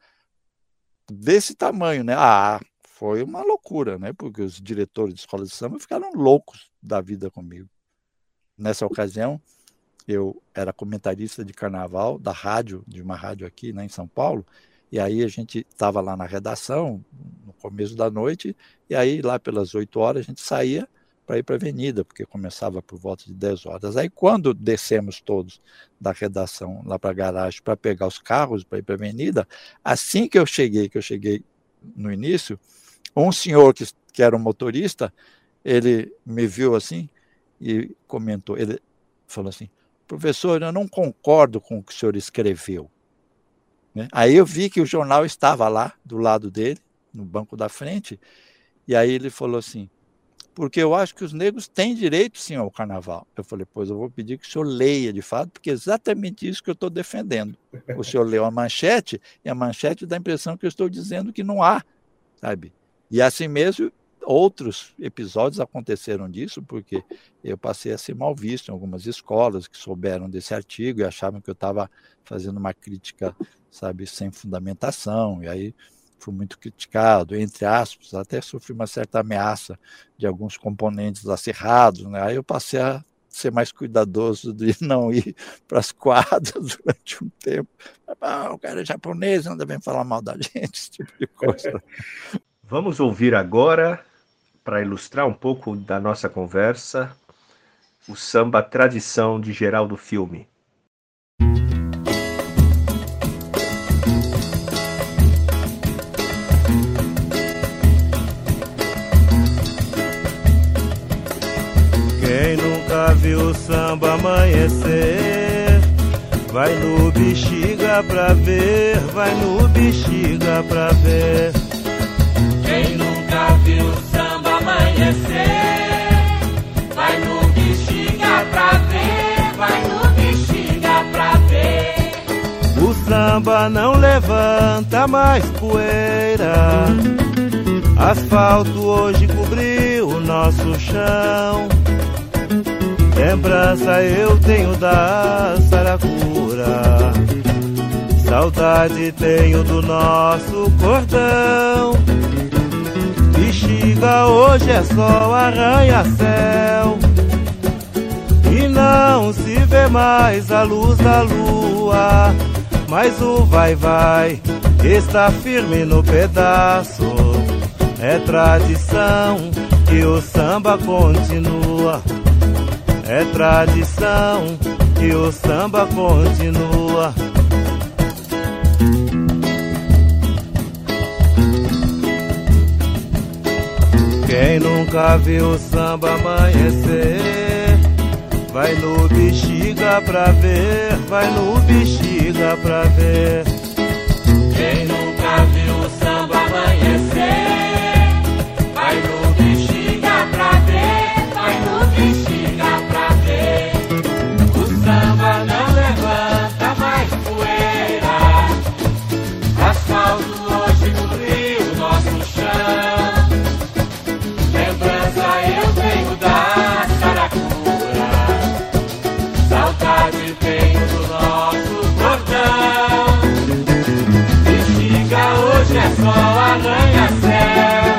desse tamanho, né? Ah, foi uma loucura, né? Porque os diretores de escola de samba ficaram loucos da vida comigo. Nessa ocasião, eu era comentarista de carnaval da rádio, de uma rádio aqui, né, em São Paulo, e aí a gente estava lá na redação, no começo da noite, e aí lá pelas oito horas a gente saía para ir para a avenida, porque começava por volta de dez horas. Aí quando descemos todos da redação lá para a garagem para pegar os carros para ir para a avenida, assim que eu cheguei, que eu cheguei no início, um senhor que, que era um motorista, ele me viu assim e comentou, ele falou assim: professor, eu não concordo com o que o senhor escreveu. Né? Aí eu vi que o jornal estava lá, do lado dele, no banco da frente, e aí ele falou assim: porque eu acho que os negros têm direito, sim, ao carnaval. Eu falei: pois eu vou pedir que o senhor leia, de fato, porque é exatamente isso que eu estou defendendo. O senhor leu a manchete, e a manchete dá a impressão que eu estou dizendo que não há, sabe? E assim mesmo, outros episódios aconteceram disso, porque eu passei a ser mal visto em algumas escolas que souberam desse artigo e achavam que eu estava fazendo uma crítica, sabe, sem fundamentação. E aí fui muito criticado, entre aspas, até sofri uma certa ameaça de alguns componentes acirrados, né? Aí eu passei a ser mais cuidadoso de não ir para as quadras durante um tempo. Ah, o cara é japonês, não devem falar mal da gente, esse tipo de coisa. Vamos ouvir agora, para ilustrar um pouco da nossa conversa, o samba Tradição de Geraldo Filme. Quem nunca viu o samba amanhecer, vai no Bexiga pra ver, vai no Bexiga pra ver. Quem nunca viu o samba amanhecer, vai no Bexiga pra ver, vai no Bexiga pra ver. O samba não levanta mais poeira, asfalto hoje cobriu o nosso chão. Lembrança eu tenho da saracura, saudade tenho do nosso cordão. Bexiga hoje é só arranha-céu, e não se vê mais a luz da lua. Mas o vai-vai está firme no pedaço, é tradição que o samba continua. É tradição que o samba continua. Quem nunca viu o samba amanhecer, vai no Bexiga pra ver, vai no Bexiga pra ver. Quem nunca viu o samba amanhecer, vai no Bexiga pra ver, vai no Bexiga pra ver. O samba não levanta mais poeira, asfalto hoje cobriu o nosso chão. Lembrança eu tenho da saracura, saudade tenho do nosso cordão. Bexiga hoje é só arranha-céu,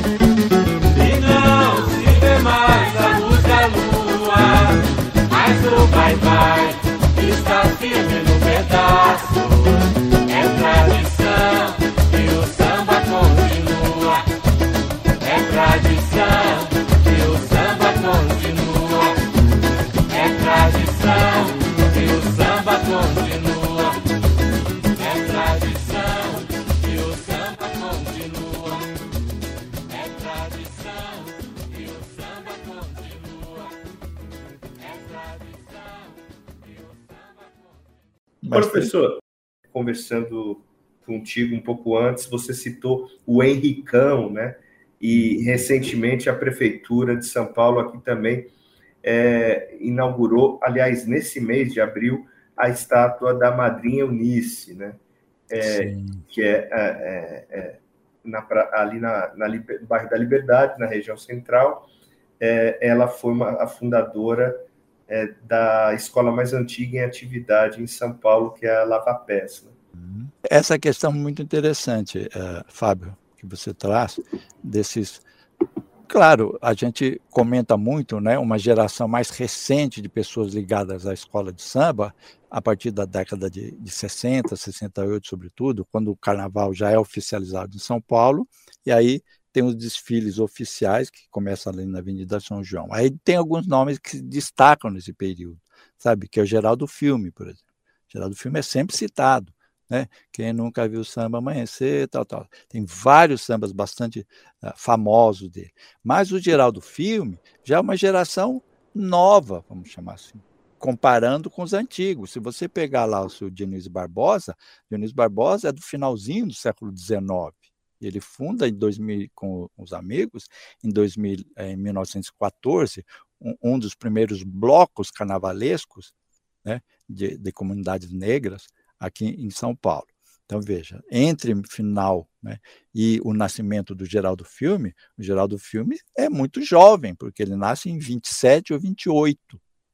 e não se vê mais a luz da lua. Mas o vai-vai está firme no pedaço, é tradição que o samba continua. É tradição que o samba continua. É tradição que o samba continua. É tradição que o samba continua. É tradição que o samba continua. É tradição que o samba continua. Professor, conversando contigo um pouco antes, você citou o Henricão, né? E recentemente a Prefeitura de São Paulo aqui também é, inaugurou, aliás, nesse mês de abril, a estátua da Madrinha Eunice, né? É, que é, é, é na, ali na, na, no bairro da Liberdade, na região central. É, ela foi uma, a fundadora é, da escola mais antiga em atividade em São Paulo, que é a Lava Pés. Né? Essa questão é muito interessante, uh, Fábio, que você traz, desses... Claro, a gente comenta muito, né, uma geração mais recente de pessoas ligadas à escola de samba, a partir da década de, de sessenta, sessenta e oito, sobretudo, quando o carnaval já é oficializado em São Paulo, e aí tem os desfiles oficiais, que começam ali na Avenida São João. Aí tem alguns nomes que se destacam nesse período, sabe, que é o Geraldo Filme, por exemplo. O Geraldo Filme é sempre citado. Né? Quem nunca viu samba amanhecer, tal, tal. Tem vários sambas bastante uh, famosos dele. Mas o Geraldo Filme já é uma geração nova, vamos chamar assim, comparando com os antigos. Se você pegar lá o seu Dionísio Barbosa, Dionísio Barbosa é do finalzinho do século dezenove. Ele funda em dois mil, com os amigos, em, dois mil, em mil novecentos e quatorze, um, um dos primeiros blocos carnavalescos, né, de, de comunidades negras, aqui em São Paulo. Então, veja, entre o final, né, e o nascimento do Geraldo Filme, o Geraldo Filme é muito jovem, porque ele nasce em vinte e sete ou vinte e oito.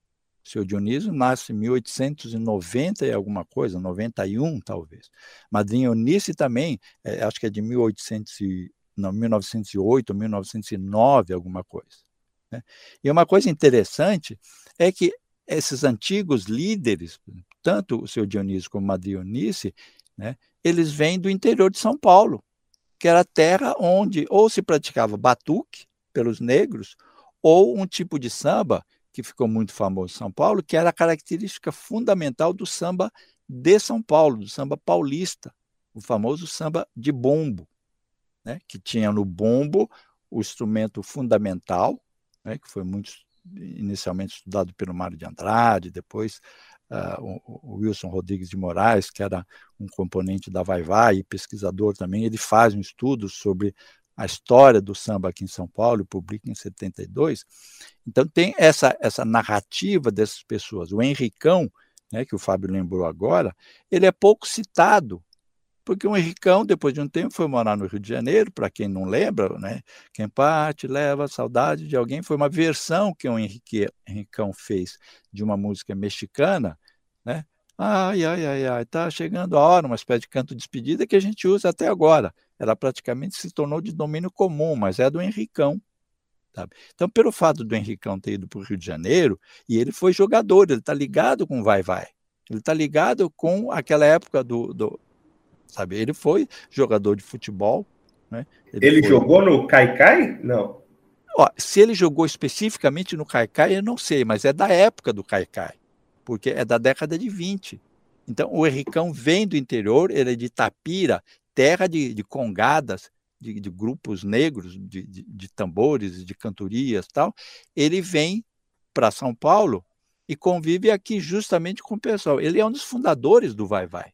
O seu Dionísio nasce em mil oitocentos e noventa e alguma coisa, noventa e um talvez. Madrinha Eunice também, é, acho que é de mil e oitocentos, não, mil novecentos e oito, mil novecentos e nove, alguma coisa. Né? E uma coisa interessante é que esses antigos líderes, tanto o seu Dionísio como Madrinha Eunice, né, eles vêm do interior de São Paulo, que era a terra onde ou se praticava batuque pelos negros, ou um tipo de samba que ficou muito famoso em São Paulo, que era a característica fundamental do samba de São Paulo, do samba paulista, o famoso samba de bombo, né, que tinha no bombo o instrumento fundamental, né, que foi muito inicialmente estudado pelo Mário de Andrade, depois uh, o, o Wilson Rodrigues de Moraes, que era um componente da Vai-Vai e pesquisador também, ele faz um estudo sobre a história do samba aqui em São Paulo, e publica em setenta e dois. Então tem essa, essa narrativa dessas pessoas. O Henricão, né, que o Fábio lembrou agora, ele é pouco citado, porque o Henricão, depois de um tempo, foi morar no Rio de Janeiro, para quem não lembra, né, quem parte leva a saudade de alguém, foi uma versão que o Henrique, Henricão fez de uma música mexicana, né? Ai, ai, ai, ai, tá chegando a hora, uma espécie de canto de despedida que a gente usa até agora. Ela praticamente se tornou de domínio comum, mas é do Henricão. Sabe? Então, pelo fato do Henricão ter ido para o Rio de Janeiro, e ele foi jogador, ele está ligado com o Vai-Vai, ele está ligado com aquela época do, do... Sabe? Ele foi jogador de futebol. Né? Ele, ele foi... jogou no Caicai? Não. Ó, se ele jogou especificamente no Caicai, eu não sei, mas é da época do Caicai, porque é da década de vinte. Então, o Henricão vem do interior, ele é de Itapira, terra de, de congadas, de, de grupos negros, de, de, de tambores, de cantorias e tal. Ele vem para São Paulo e convive aqui justamente com o pessoal. Ele é um dos fundadores do Vai-Vai,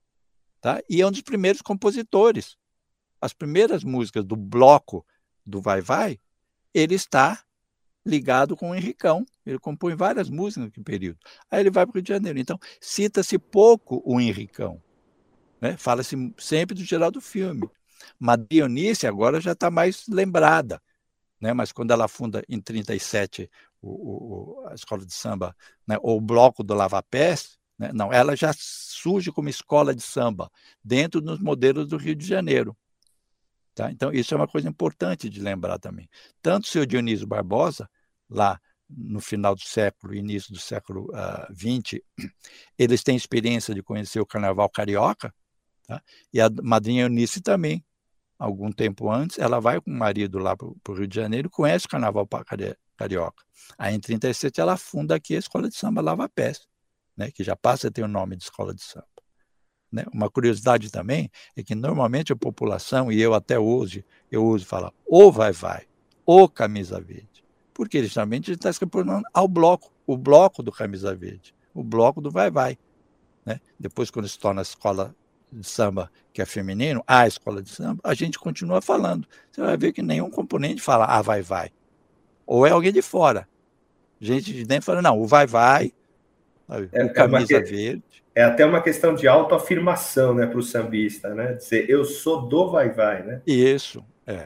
tá? E é um dos primeiros compositores. As primeiras músicas do bloco do Vai-Vai, ele está ligado com o Henricão. Ele compõe várias músicas naquele período. Aí ele vai para o Rio de Janeiro. Então, cita-se pouco o Henricão. Né? Fala-se sempre do Geraldo Filme. Madrinha Eunice agora já está mais lembrada. Né? Mas quando ela funda em trinta e sete o, o, a escola de samba, né? Ou o bloco do Lava Pés, né? Não, ela já surge como escola de samba dentro dos modelos do Rio de Janeiro. Tá? Então, isso é uma coisa importante de lembrar também. Tanto o seu Dionísio Barbosa, lá no final do século, início do século vinte, uh, eles têm experiência de conhecer o carnaval carioca, tá? E a Madrinha Eunice também, algum tempo antes, ela vai com o marido lá para o Rio de Janeiro e conhece o carnaval carioca. Aí, em trinta e sete, ela funda aqui a Escola de Samba Lava Pés, né? Que já passa a ter o nome de Escola de Samba. Né? Uma curiosidade também é que normalmente a população, e eu até hoje, eu uso falar o Vai-Vai, o Camisa Verde, porque justamente ele está se reportando ao bloco, o bloco do Camisa Verde, o bloco do Vai-Vai. Né? Depois, quando se torna a escola de samba que é feminino, a escola de samba, a gente continua falando. Você vai ver que nenhum componente fala ah, Vai-Vai, ou é alguém de fora. Gente de dentro fala, não, o Vai-Vai, é, o Camisa é uma... Verde. É até uma questão de autoafirmação, né, para o sambista, né? Dizer, eu sou do Vai-Vai, né? Isso, é.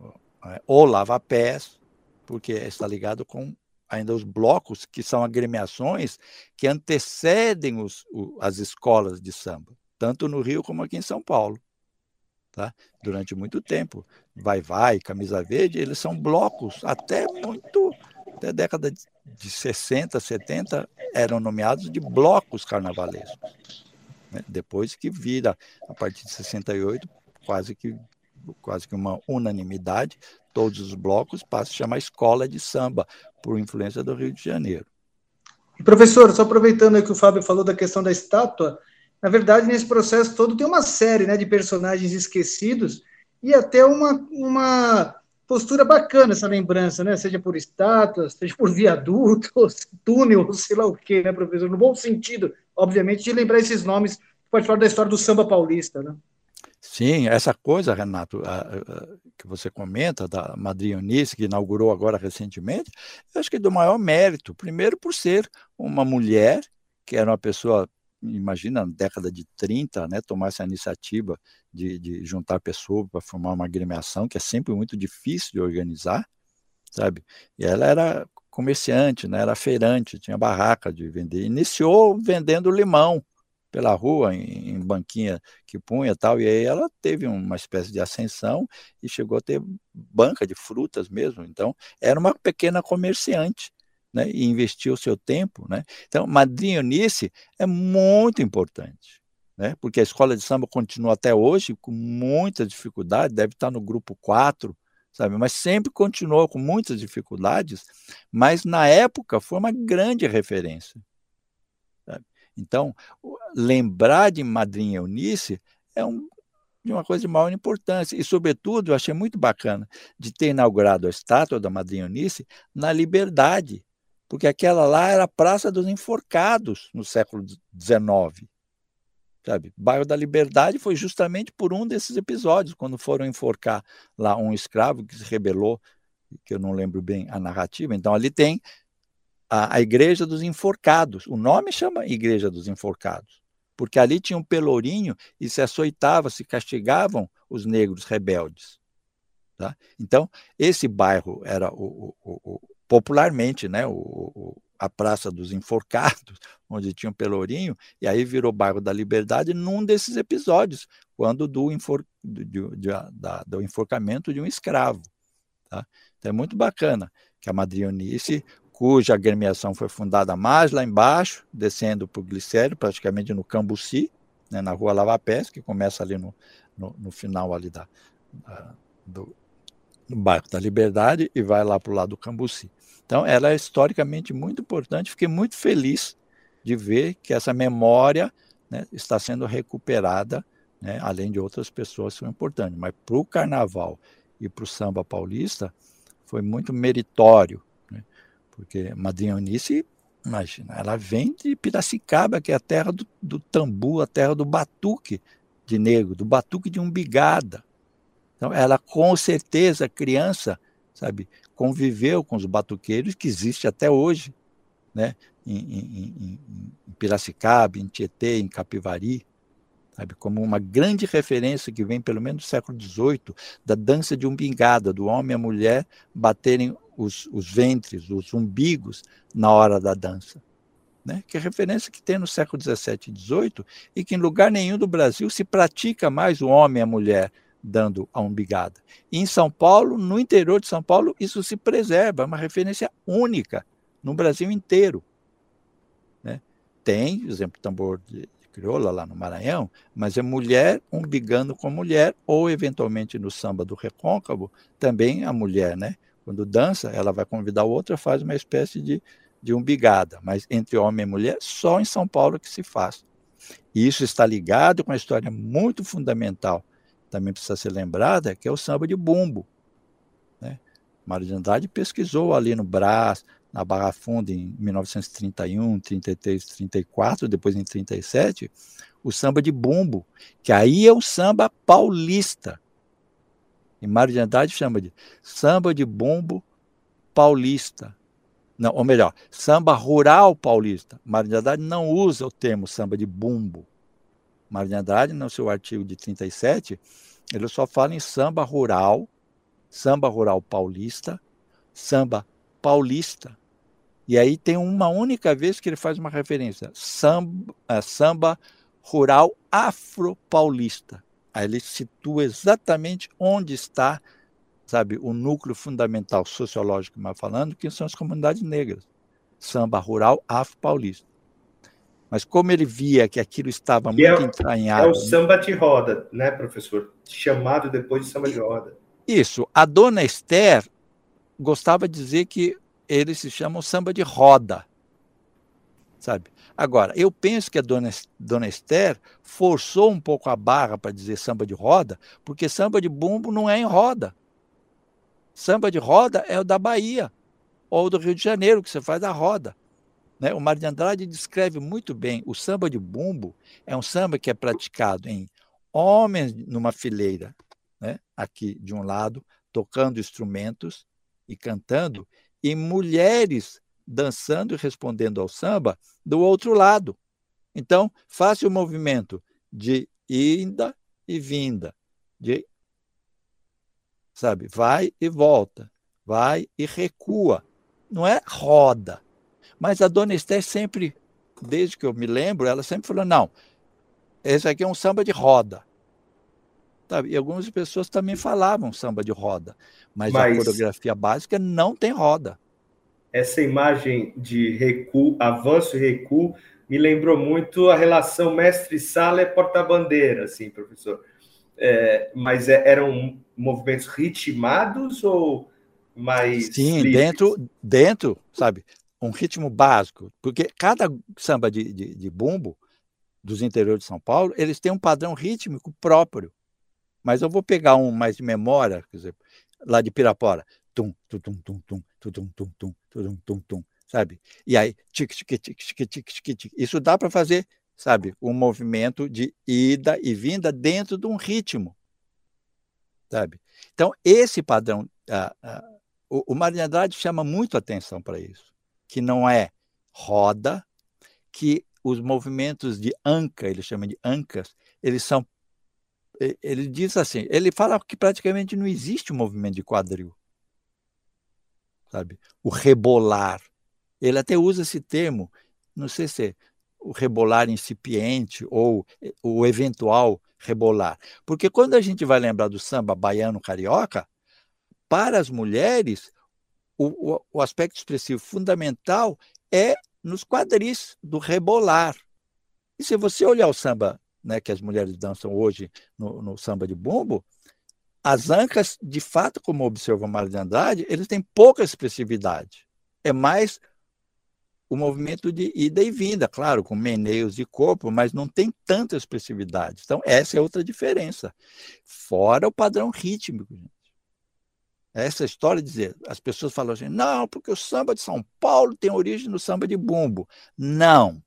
Ou Lava Pés, porque está ligado com ainda os blocos, que são agremiações que antecedem os, o, as escolas de samba, tanto no Rio como aqui em São Paulo. Tá? Durante muito tempo. Vai-Vai, Camisa Verde, eles são blocos até muito... Até a década de sessenta, setenta, eram nomeados de blocos carnavalescos. Né? Depois que vira, a partir de sessenta e oito, quase que, quase que uma unanimidade, todos os blocos passam a chamar escola de samba, por influência do Rio de Janeiro. E, professor, só aproveitando aí que o Fábio falou da questão da estátua, na verdade, nesse processo todo tem uma série, né, de personagens esquecidos e até uma... uma... postura bacana essa lembrança, né? Seja por estátuas, seja por viadutos, túnel, sei lá o quê, né, professor? No bom sentido, obviamente, de lembrar esses nomes, pode falar da história do samba paulista, né? Sim, essa coisa, Renato, a, a, que você comenta, da Madrinha Eunice, que inaugurou agora recentemente, eu acho que é do maior mérito. Primeiro, por ser uma mulher, que era uma pessoa, imagina, na década de trinta, né, tomar essa iniciativa de, de juntar pessoas para formar uma agremiação, que é sempre muito difícil de organizar, sabe? E ela era comerciante, né? Era feirante, tinha barraca de vender. Iniciou vendendo limão pela rua, em, em banquinha que punha e tal, e aí ela teve uma espécie de ascensão e chegou a ter banca de frutas mesmo. Então, era uma pequena comerciante, né? E investiu o seu tempo, né? Então, Madrinha Eunice é muito importante, né? Porque a escola de samba continua até hoje com muita dificuldade, deve estar no grupo quatro, sabe? Mas sempre continuou com muitas dificuldades, mas na época foi uma grande referência. Então, lembrar de Madrinha Eunice é um, de uma coisa de maior importância. E, sobretudo, eu achei muito bacana de ter inaugurado a estátua da Madrinha Eunice na Liberdade, porque aquela lá era a Praça dos Enforcados no século dezenove. Sabe? O bairro da Liberdade foi justamente por um desses episódios, quando foram enforcar lá um escravo que se rebelou, que eu não lembro bem a narrativa. Então, ali tem A, a Igreja dos Enforcados. O nome chama Igreja dos Enforcados, porque ali tinha um pelourinho e se açoitava, se castigavam os negros rebeldes. Tá? Então, esse bairro era o, o, o, popularmente, né, o, o, a Praça dos Enforcados, onde tinha um pelourinho, e aí virou bairro da Liberdade num desses episódios, quando do, enfor, do, de, de, da, do enforcamento de um escravo. Tá? Então, é muito bacana que a Madrinha Eunice, cuja agremiação foi fundada mais lá embaixo, descendo para o Glicério, praticamente no Cambuci, né, na rua Lava Pés, que começa ali no, no, no final ali da, da, do, do bairro da Liberdade e vai lá para o lado do Cambuci. Então, ela é historicamente muito importante. Fiquei muito feliz de ver que essa memória, né, está sendo recuperada, né, além de outras pessoas que são importantes. Mas para o Carnaval e para o samba paulista, foi muito meritório, porque Madrinha Eunice, imagina, ela vem de Piracicaba, que é a terra do, do tambu, a terra do batuque de negro, do batuque de umbigada. Então, ela, com certeza, criança, sabe, conviveu com os batuqueiros, que existe até hoje, né, em, em, em, em Piracicaba, em Tietê, em Capivari, sabe, como uma grande referência que vem pelo menos do século dezoito, da dança de umbigada, do homem e a mulher baterem Os, os ventres, os umbigos na hora da dança, né? Que é referência que tem no século dezessete e dezoito e que em lugar nenhum do Brasil se pratica mais o homem e a mulher dando a umbigada. E em São Paulo, no interior de São Paulo, isso se preserva, é uma referência única no Brasil inteiro, né? Tem, por exemplo, tambor de crioula lá no Maranhão, mas é mulher umbigando com mulher, ou eventualmente no samba do Recôncavo, também a mulher, né? Quando dança, ela vai convidar a outra, faz uma espécie de, de umbigada, mas entre homem e mulher, só em São Paulo que se faz. E isso está ligado com uma história muito fundamental, também precisa ser lembrada, que é o samba de bumbo, né? Mário de Andrade pesquisou ali no Brás, na Barra Funda, em mil novecentos e trinta e um, trinta e três, trinta e quatro, depois em trinta e sete, o samba de bumbo, que aí é o samba paulista. E Mário de Andrade chama de samba de bumbo paulista. Não, ou melhor, samba rural paulista. Mário de Andrade não usa o termo samba de bumbo. Mário de Andrade, no seu artigo de trinta e sete, ele só fala em samba rural, samba rural paulista, samba paulista. E aí tem uma única vez que ele faz uma referência, samba, samba rural afro-paulista. Aí ele situa exatamente onde está, sabe, o núcleo fundamental sociológico, mas falando, que são as comunidades negras. Samba rural afro-paulista. Mas como ele via que aquilo estava que muito é, entranhado... É o samba de roda, né, professor? Chamado depois de samba de roda. Isso. A dona Esther gostava de dizer que eles se chamam samba de roda, sabe? Agora, eu penso que a dona, dona Esther forçou um pouco a barra para dizer samba de roda, porque samba de bumbo não é em roda. Samba de roda é o da Bahia, ou do Rio de Janeiro, que você faz a roda, né? O Mário de Andrade descreve muito bem, o samba de bumbo é um samba que é praticado em homens numa fileira, né? Aqui de um lado, tocando instrumentos e cantando, e mulheres dançando e respondendo ao samba do outro lado. Então, faça o movimento de ida e vinda, de, sabe, vai e volta, vai e recua. não é roda. Mas a Dona Esté sempre, desde que eu me lembro, ela sempre falou, não, esse aqui é um samba de roda. Sabe? E algumas pessoas também falavam samba de roda, mas, mas a coreografia básica não tem roda. Essa imagem de recuo, avanço e recuo, me lembrou muito a relação mestre-sala e porta-bandeira, assim, professor. É, mas é, eram movimentos ritmados ou mais Sim, livres? dentro, dentro, sabe, um ritmo básico, porque cada samba de, de, de bumbo dos interiores de São Paulo, eles têm um padrão rítmico próprio. Mas eu vou pegar um mais de memória, quer dizer, lá de Pirapora, tum, tum, tum, tum, tum, tum, tum, tum, tum, tum, tum, tum, sabe? E aí, tic, tic, tic, tic, tic, tic, tic. Isso dá para fazer, sabe, um movimento de ida e vinda dentro de um ritmo, sabe? Então, esse padrão, ah, ah, o, o Mário de Andrade chama muito atenção para isso, que não é roda, que os movimentos de anca, ele chama de ancas, eles são ele diz assim, ele fala que praticamente não existe um movimento de quadril, sabe? O rebolar. Ele até usa esse termo, não sei se é o rebolar incipiente ou o eventual rebolar. Porque quando a gente vai lembrar do samba baiano carioca, para as mulheres, o, o, o aspecto expressivo fundamental é nos quadris, do rebolar. E se você olhar o samba, né, que as mulheres dançam hoje no, no samba de bumbo, as ancas, de fato, como observa o Mário de Andrade, eles têm pouca expressividade. É mais o movimento de ida e vinda, claro, com meneios de corpo, mas não tem tanta expressividade. Então, essa é outra diferença. Fora o padrão rítmico, gente. Essa história de dizer, as pessoas falam assim, não, porque o samba de São Paulo tem origem no samba de bumbo. Não.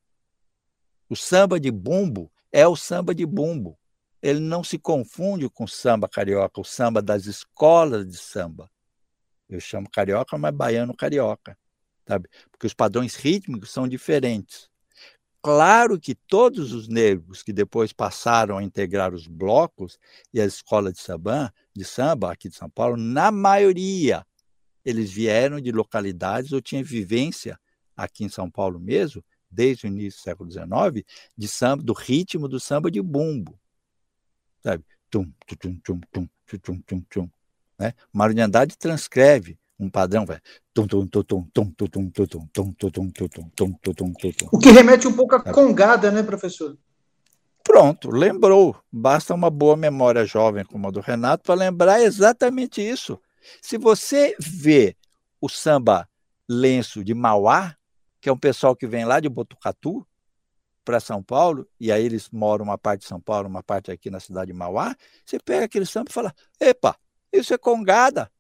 O samba de bumbo é o samba de bumbo. Ele não se confunde com o samba carioca, o samba das escolas de samba. Eu chamo carioca, mas baiano carioca, sabe? Porque os padrões rítmicos são diferentes. Claro que todos os negros que depois passaram a integrar os blocos e as escolas de samba, de samba aqui de São Paulo, na maioria, eles vieram de localidades ou tinham vivência aqui em São Paulo mesmo, desde o início do século dezenove, de samba, do ritmo do samba de bumbo, sabe? Tum, tum, tum, tum, tum, tum, tum, tum, né? Mário de Andrade transcreve um padrão, vai. Tum, tum, tum, tum, tum, tum, tum, tum, tum, tum, tum, tum, tum, tum, tum, tum. O que remete um pouco à congada, né, professor? Pronto, lembrou. Basta uma boa memória jovem como a do Renato para lembrar exatamente isso. Se você vê o samba lenço de Mauá, que é um pessoal que vem lá de Botucatu para São Paulo, e aí eles moram uma parte de São Paulo, uma parte aqui na cidade de Mauá, você pega aquele samba e fala, epa, isso é congada.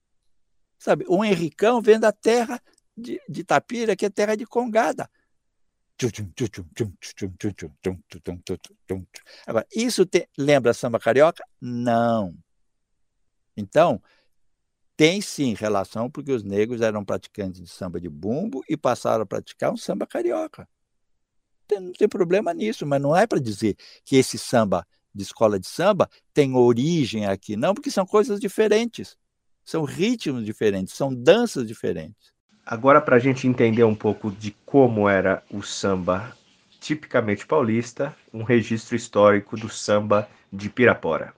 Sabe, o Henricão vem da terra de, de Itapira, que é terra de congada. Agora, isso te, lembra samba carioca? Não. Então, tem sim relação, porque os negros eram praticantes de samba de bumbo e passaram a praticar um samba carioca. Tem, não tem problema nisso, mas não é para dizer que esse samba de escola de samba tem origem aqui, não, porque são coisas diferentes, são ritmos diferentes, são danças diferentes. Agora, para a gente entender um pouco de como era o samba tipicamente paulista, um registro histórico do samba de Pirapora.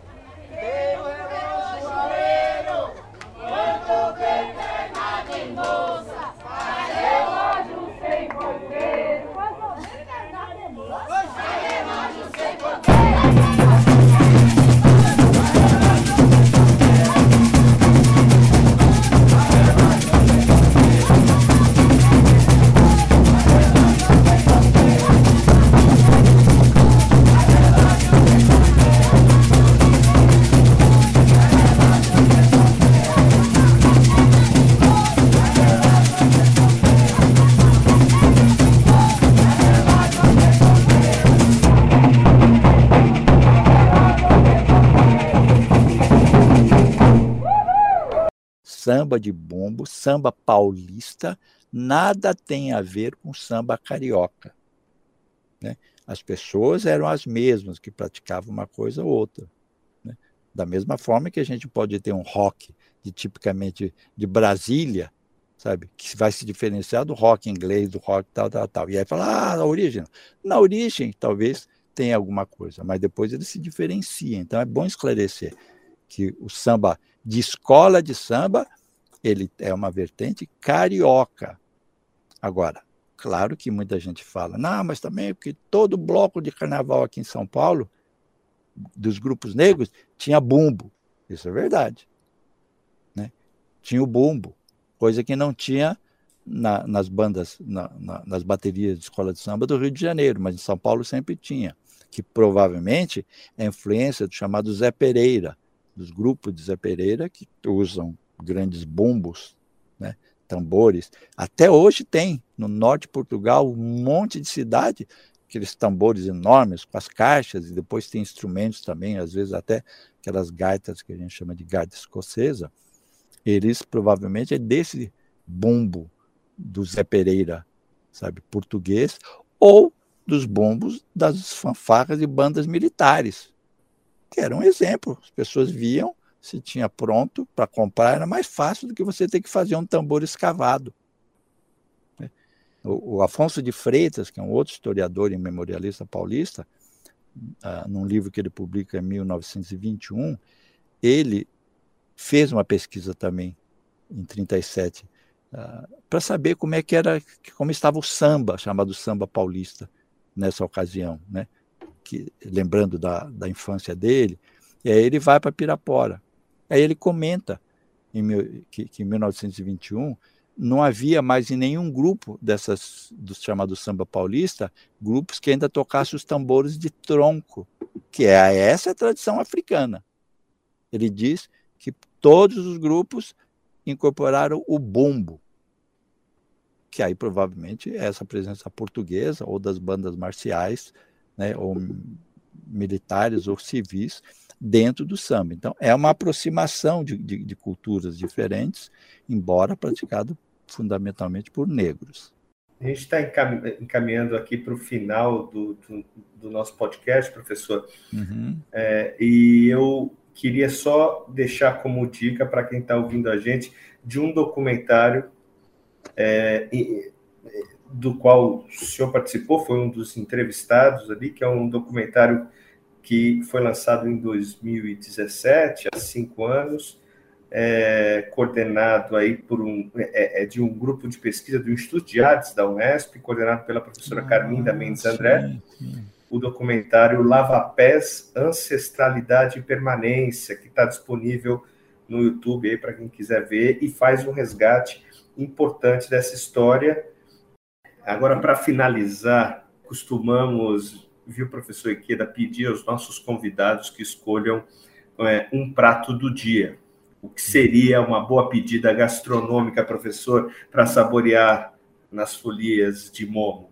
Samba de bumbo, samba paulista, nada tem a ver com samba carioca, né? As pessoas eram as mesmas que praticavam uma coisa ou outra, né? Da mesma forma que a gente pode ter um rock de, tipicamente de Brasília, sabe? Que vai se diferenciar do rock inglês, do rock tal, tal, tal. E aí fala, ah, na origem. Na origem, talvez tenha alguma coisa, mas depois ele se diferencia. Então é bom esclarecer que o samba de escola de samba, ele é uma vertente carioca. Agora, claro que muita gente fala, não, mas também porque todo bloco de carnaval aqui em São Paulo, dos grupos negros, tinha bumbo. Isso é verdade. Né? Tinha o bumbo, coisa que não tinha na, nas bandas, na, na, nas baterias de escola de samba do Rio de Janeiro, mas em São Paulo sempre tinha, que provavelmente é influência do chamado Zé Pereira, dos grupos de Zé Pereira, que usam grandes bumbos, né, tambores. Até hoje tem, no norte de Portugal, um monte de cidade, aqueles tambores enormes, com as caixas, e depois tem instrumentos também, às vezes até aquelas gaitas que a gente chama de gaita escocesa, eles provavelmente é desse bumbo do Zé Pereira, sabe, português, ou dos bombos das fanfarras e bandas militares, que era um exemplo. As pessoas viam, se tinha pronto para comprar, era mais fácil do que você ter que fazer um tambor escavado. O, o Afonso de Freitas, que é um outro historiador e memorialista paulista, uh, num livro que ele publica em mil novecentos e vinte e um, ele fez uma pesquisa também, em trinta e sete, uh, para saber como é que era, como estava o samba, chamado samba paulista, nessa ocasião, né? Que, lembrando da, da infância dele, e aí ele vai para Pirapora. Aí ele comenta em mil, que, que em mil novecentos e vinte e um não havia mais em nenhum grupo dessas, do chamado samba paulista, grupos que ainda tocassem os tambores de tronco, que é essa é a tradição africana. Ele diz que todos os grupos incorporaram o bumbo, que aí provavelmente é essa presença portuguesa ou das bandas marciais, né, ou militares ou civis dentro do samba. Então é uma aproximação de, de, de culturas diferentes, embora praticado fundamentalmente por negros. A gente está encaminhando aqui para o final do, do, do nosso podcast, professor, uhum. é, e eu queria só deixar como dica para quem está ouvindo a gente de um documentário É, do qual o senhor participou, foi um dos entrevistados ali, que é um documentário que foi lançado em dois mil e dezessete, há cinco anos, é, coordenado aí por um, é, é de um grupo de pesquisa do Instituto de Artes da Unesp, coordenado pela professora ah, Carminda Mendes André. Sim, sim. O documentário Lava-Pés, Ancestralidade e Permanência, que está disponível no YouTube aí para quem quiser ver, e faz um resgate importante dessa história. Agora, para finalizar, costumamos, viu, professor Ikeda, pedir aos nossos convidados que escolham é, um prato do dia. O que seria uma boa pedida gastronômica, professor, para saborear nas folias de Momo?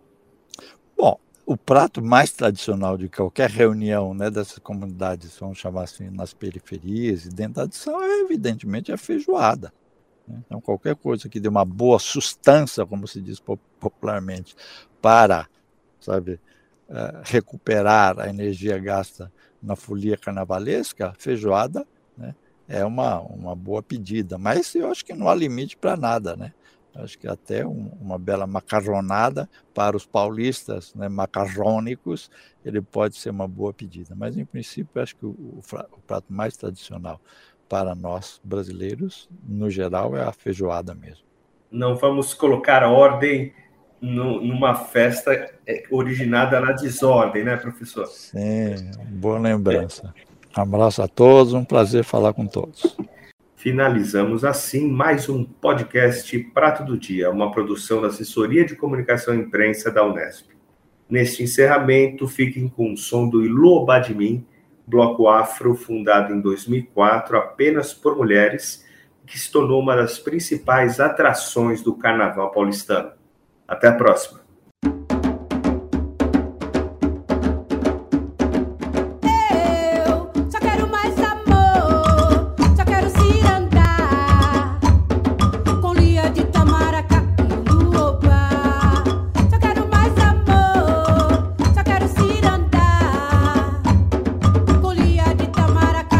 Bom, o prato mais tradicional de qualquer reunião, né, dessas comunidades, vamos chamar assim, nas periferias e dentro da tradição, é, evidentemente, a feijoada. Então, qualquer coisa que dê uma boa sustância, como se diz popularmente, para, sabe, uh, recuperar a energia gasta na folia carnavalesca, feijoada, né, é uma, uma boa pedida. Mas eu acho que não há limite para nada, né? Acho que até um, uma bela macarronada para os paulistas, né, macarrônicos, ele pode ser uma boa pedida. Mas, em princípio, eu acho que o, o, o prato mais tradicional para nós brasileiros, no geral, é a feijoada mesmo. Não vamos colocar ordem no, numa festa originada na desordem, né, professor? Sim, boa lembrança. Um abraço a todos, um prazer falar com todos. Finalizamos assim mais um podcast Prato do Dia, uma produção da Assessoria de Comunicação e Imprensa da Unesp. Neste encerramento, fiquem com o som do Ilô Badmin, bloco afro fundado em dois mil e quatro apenas por mulheres, que se tornou uma das principais atrações do Carnaval paulistano. Até a próxima!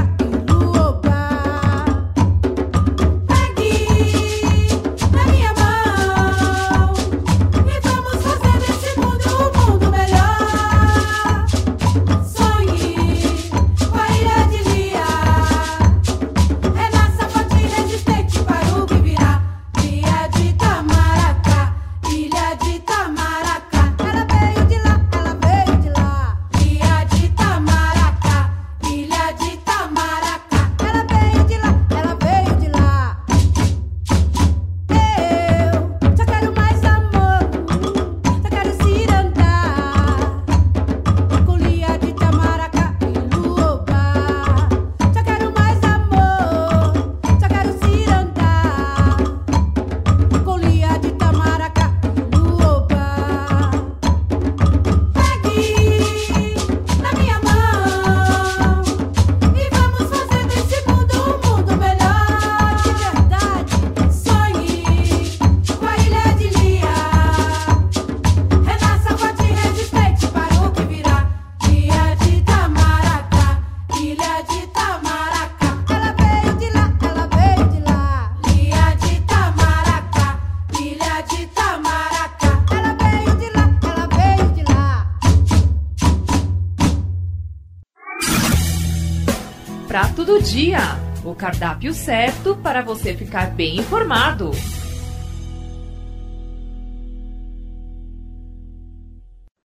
Minha mãe do Dia, o cardápio certo para você ficar bem informado.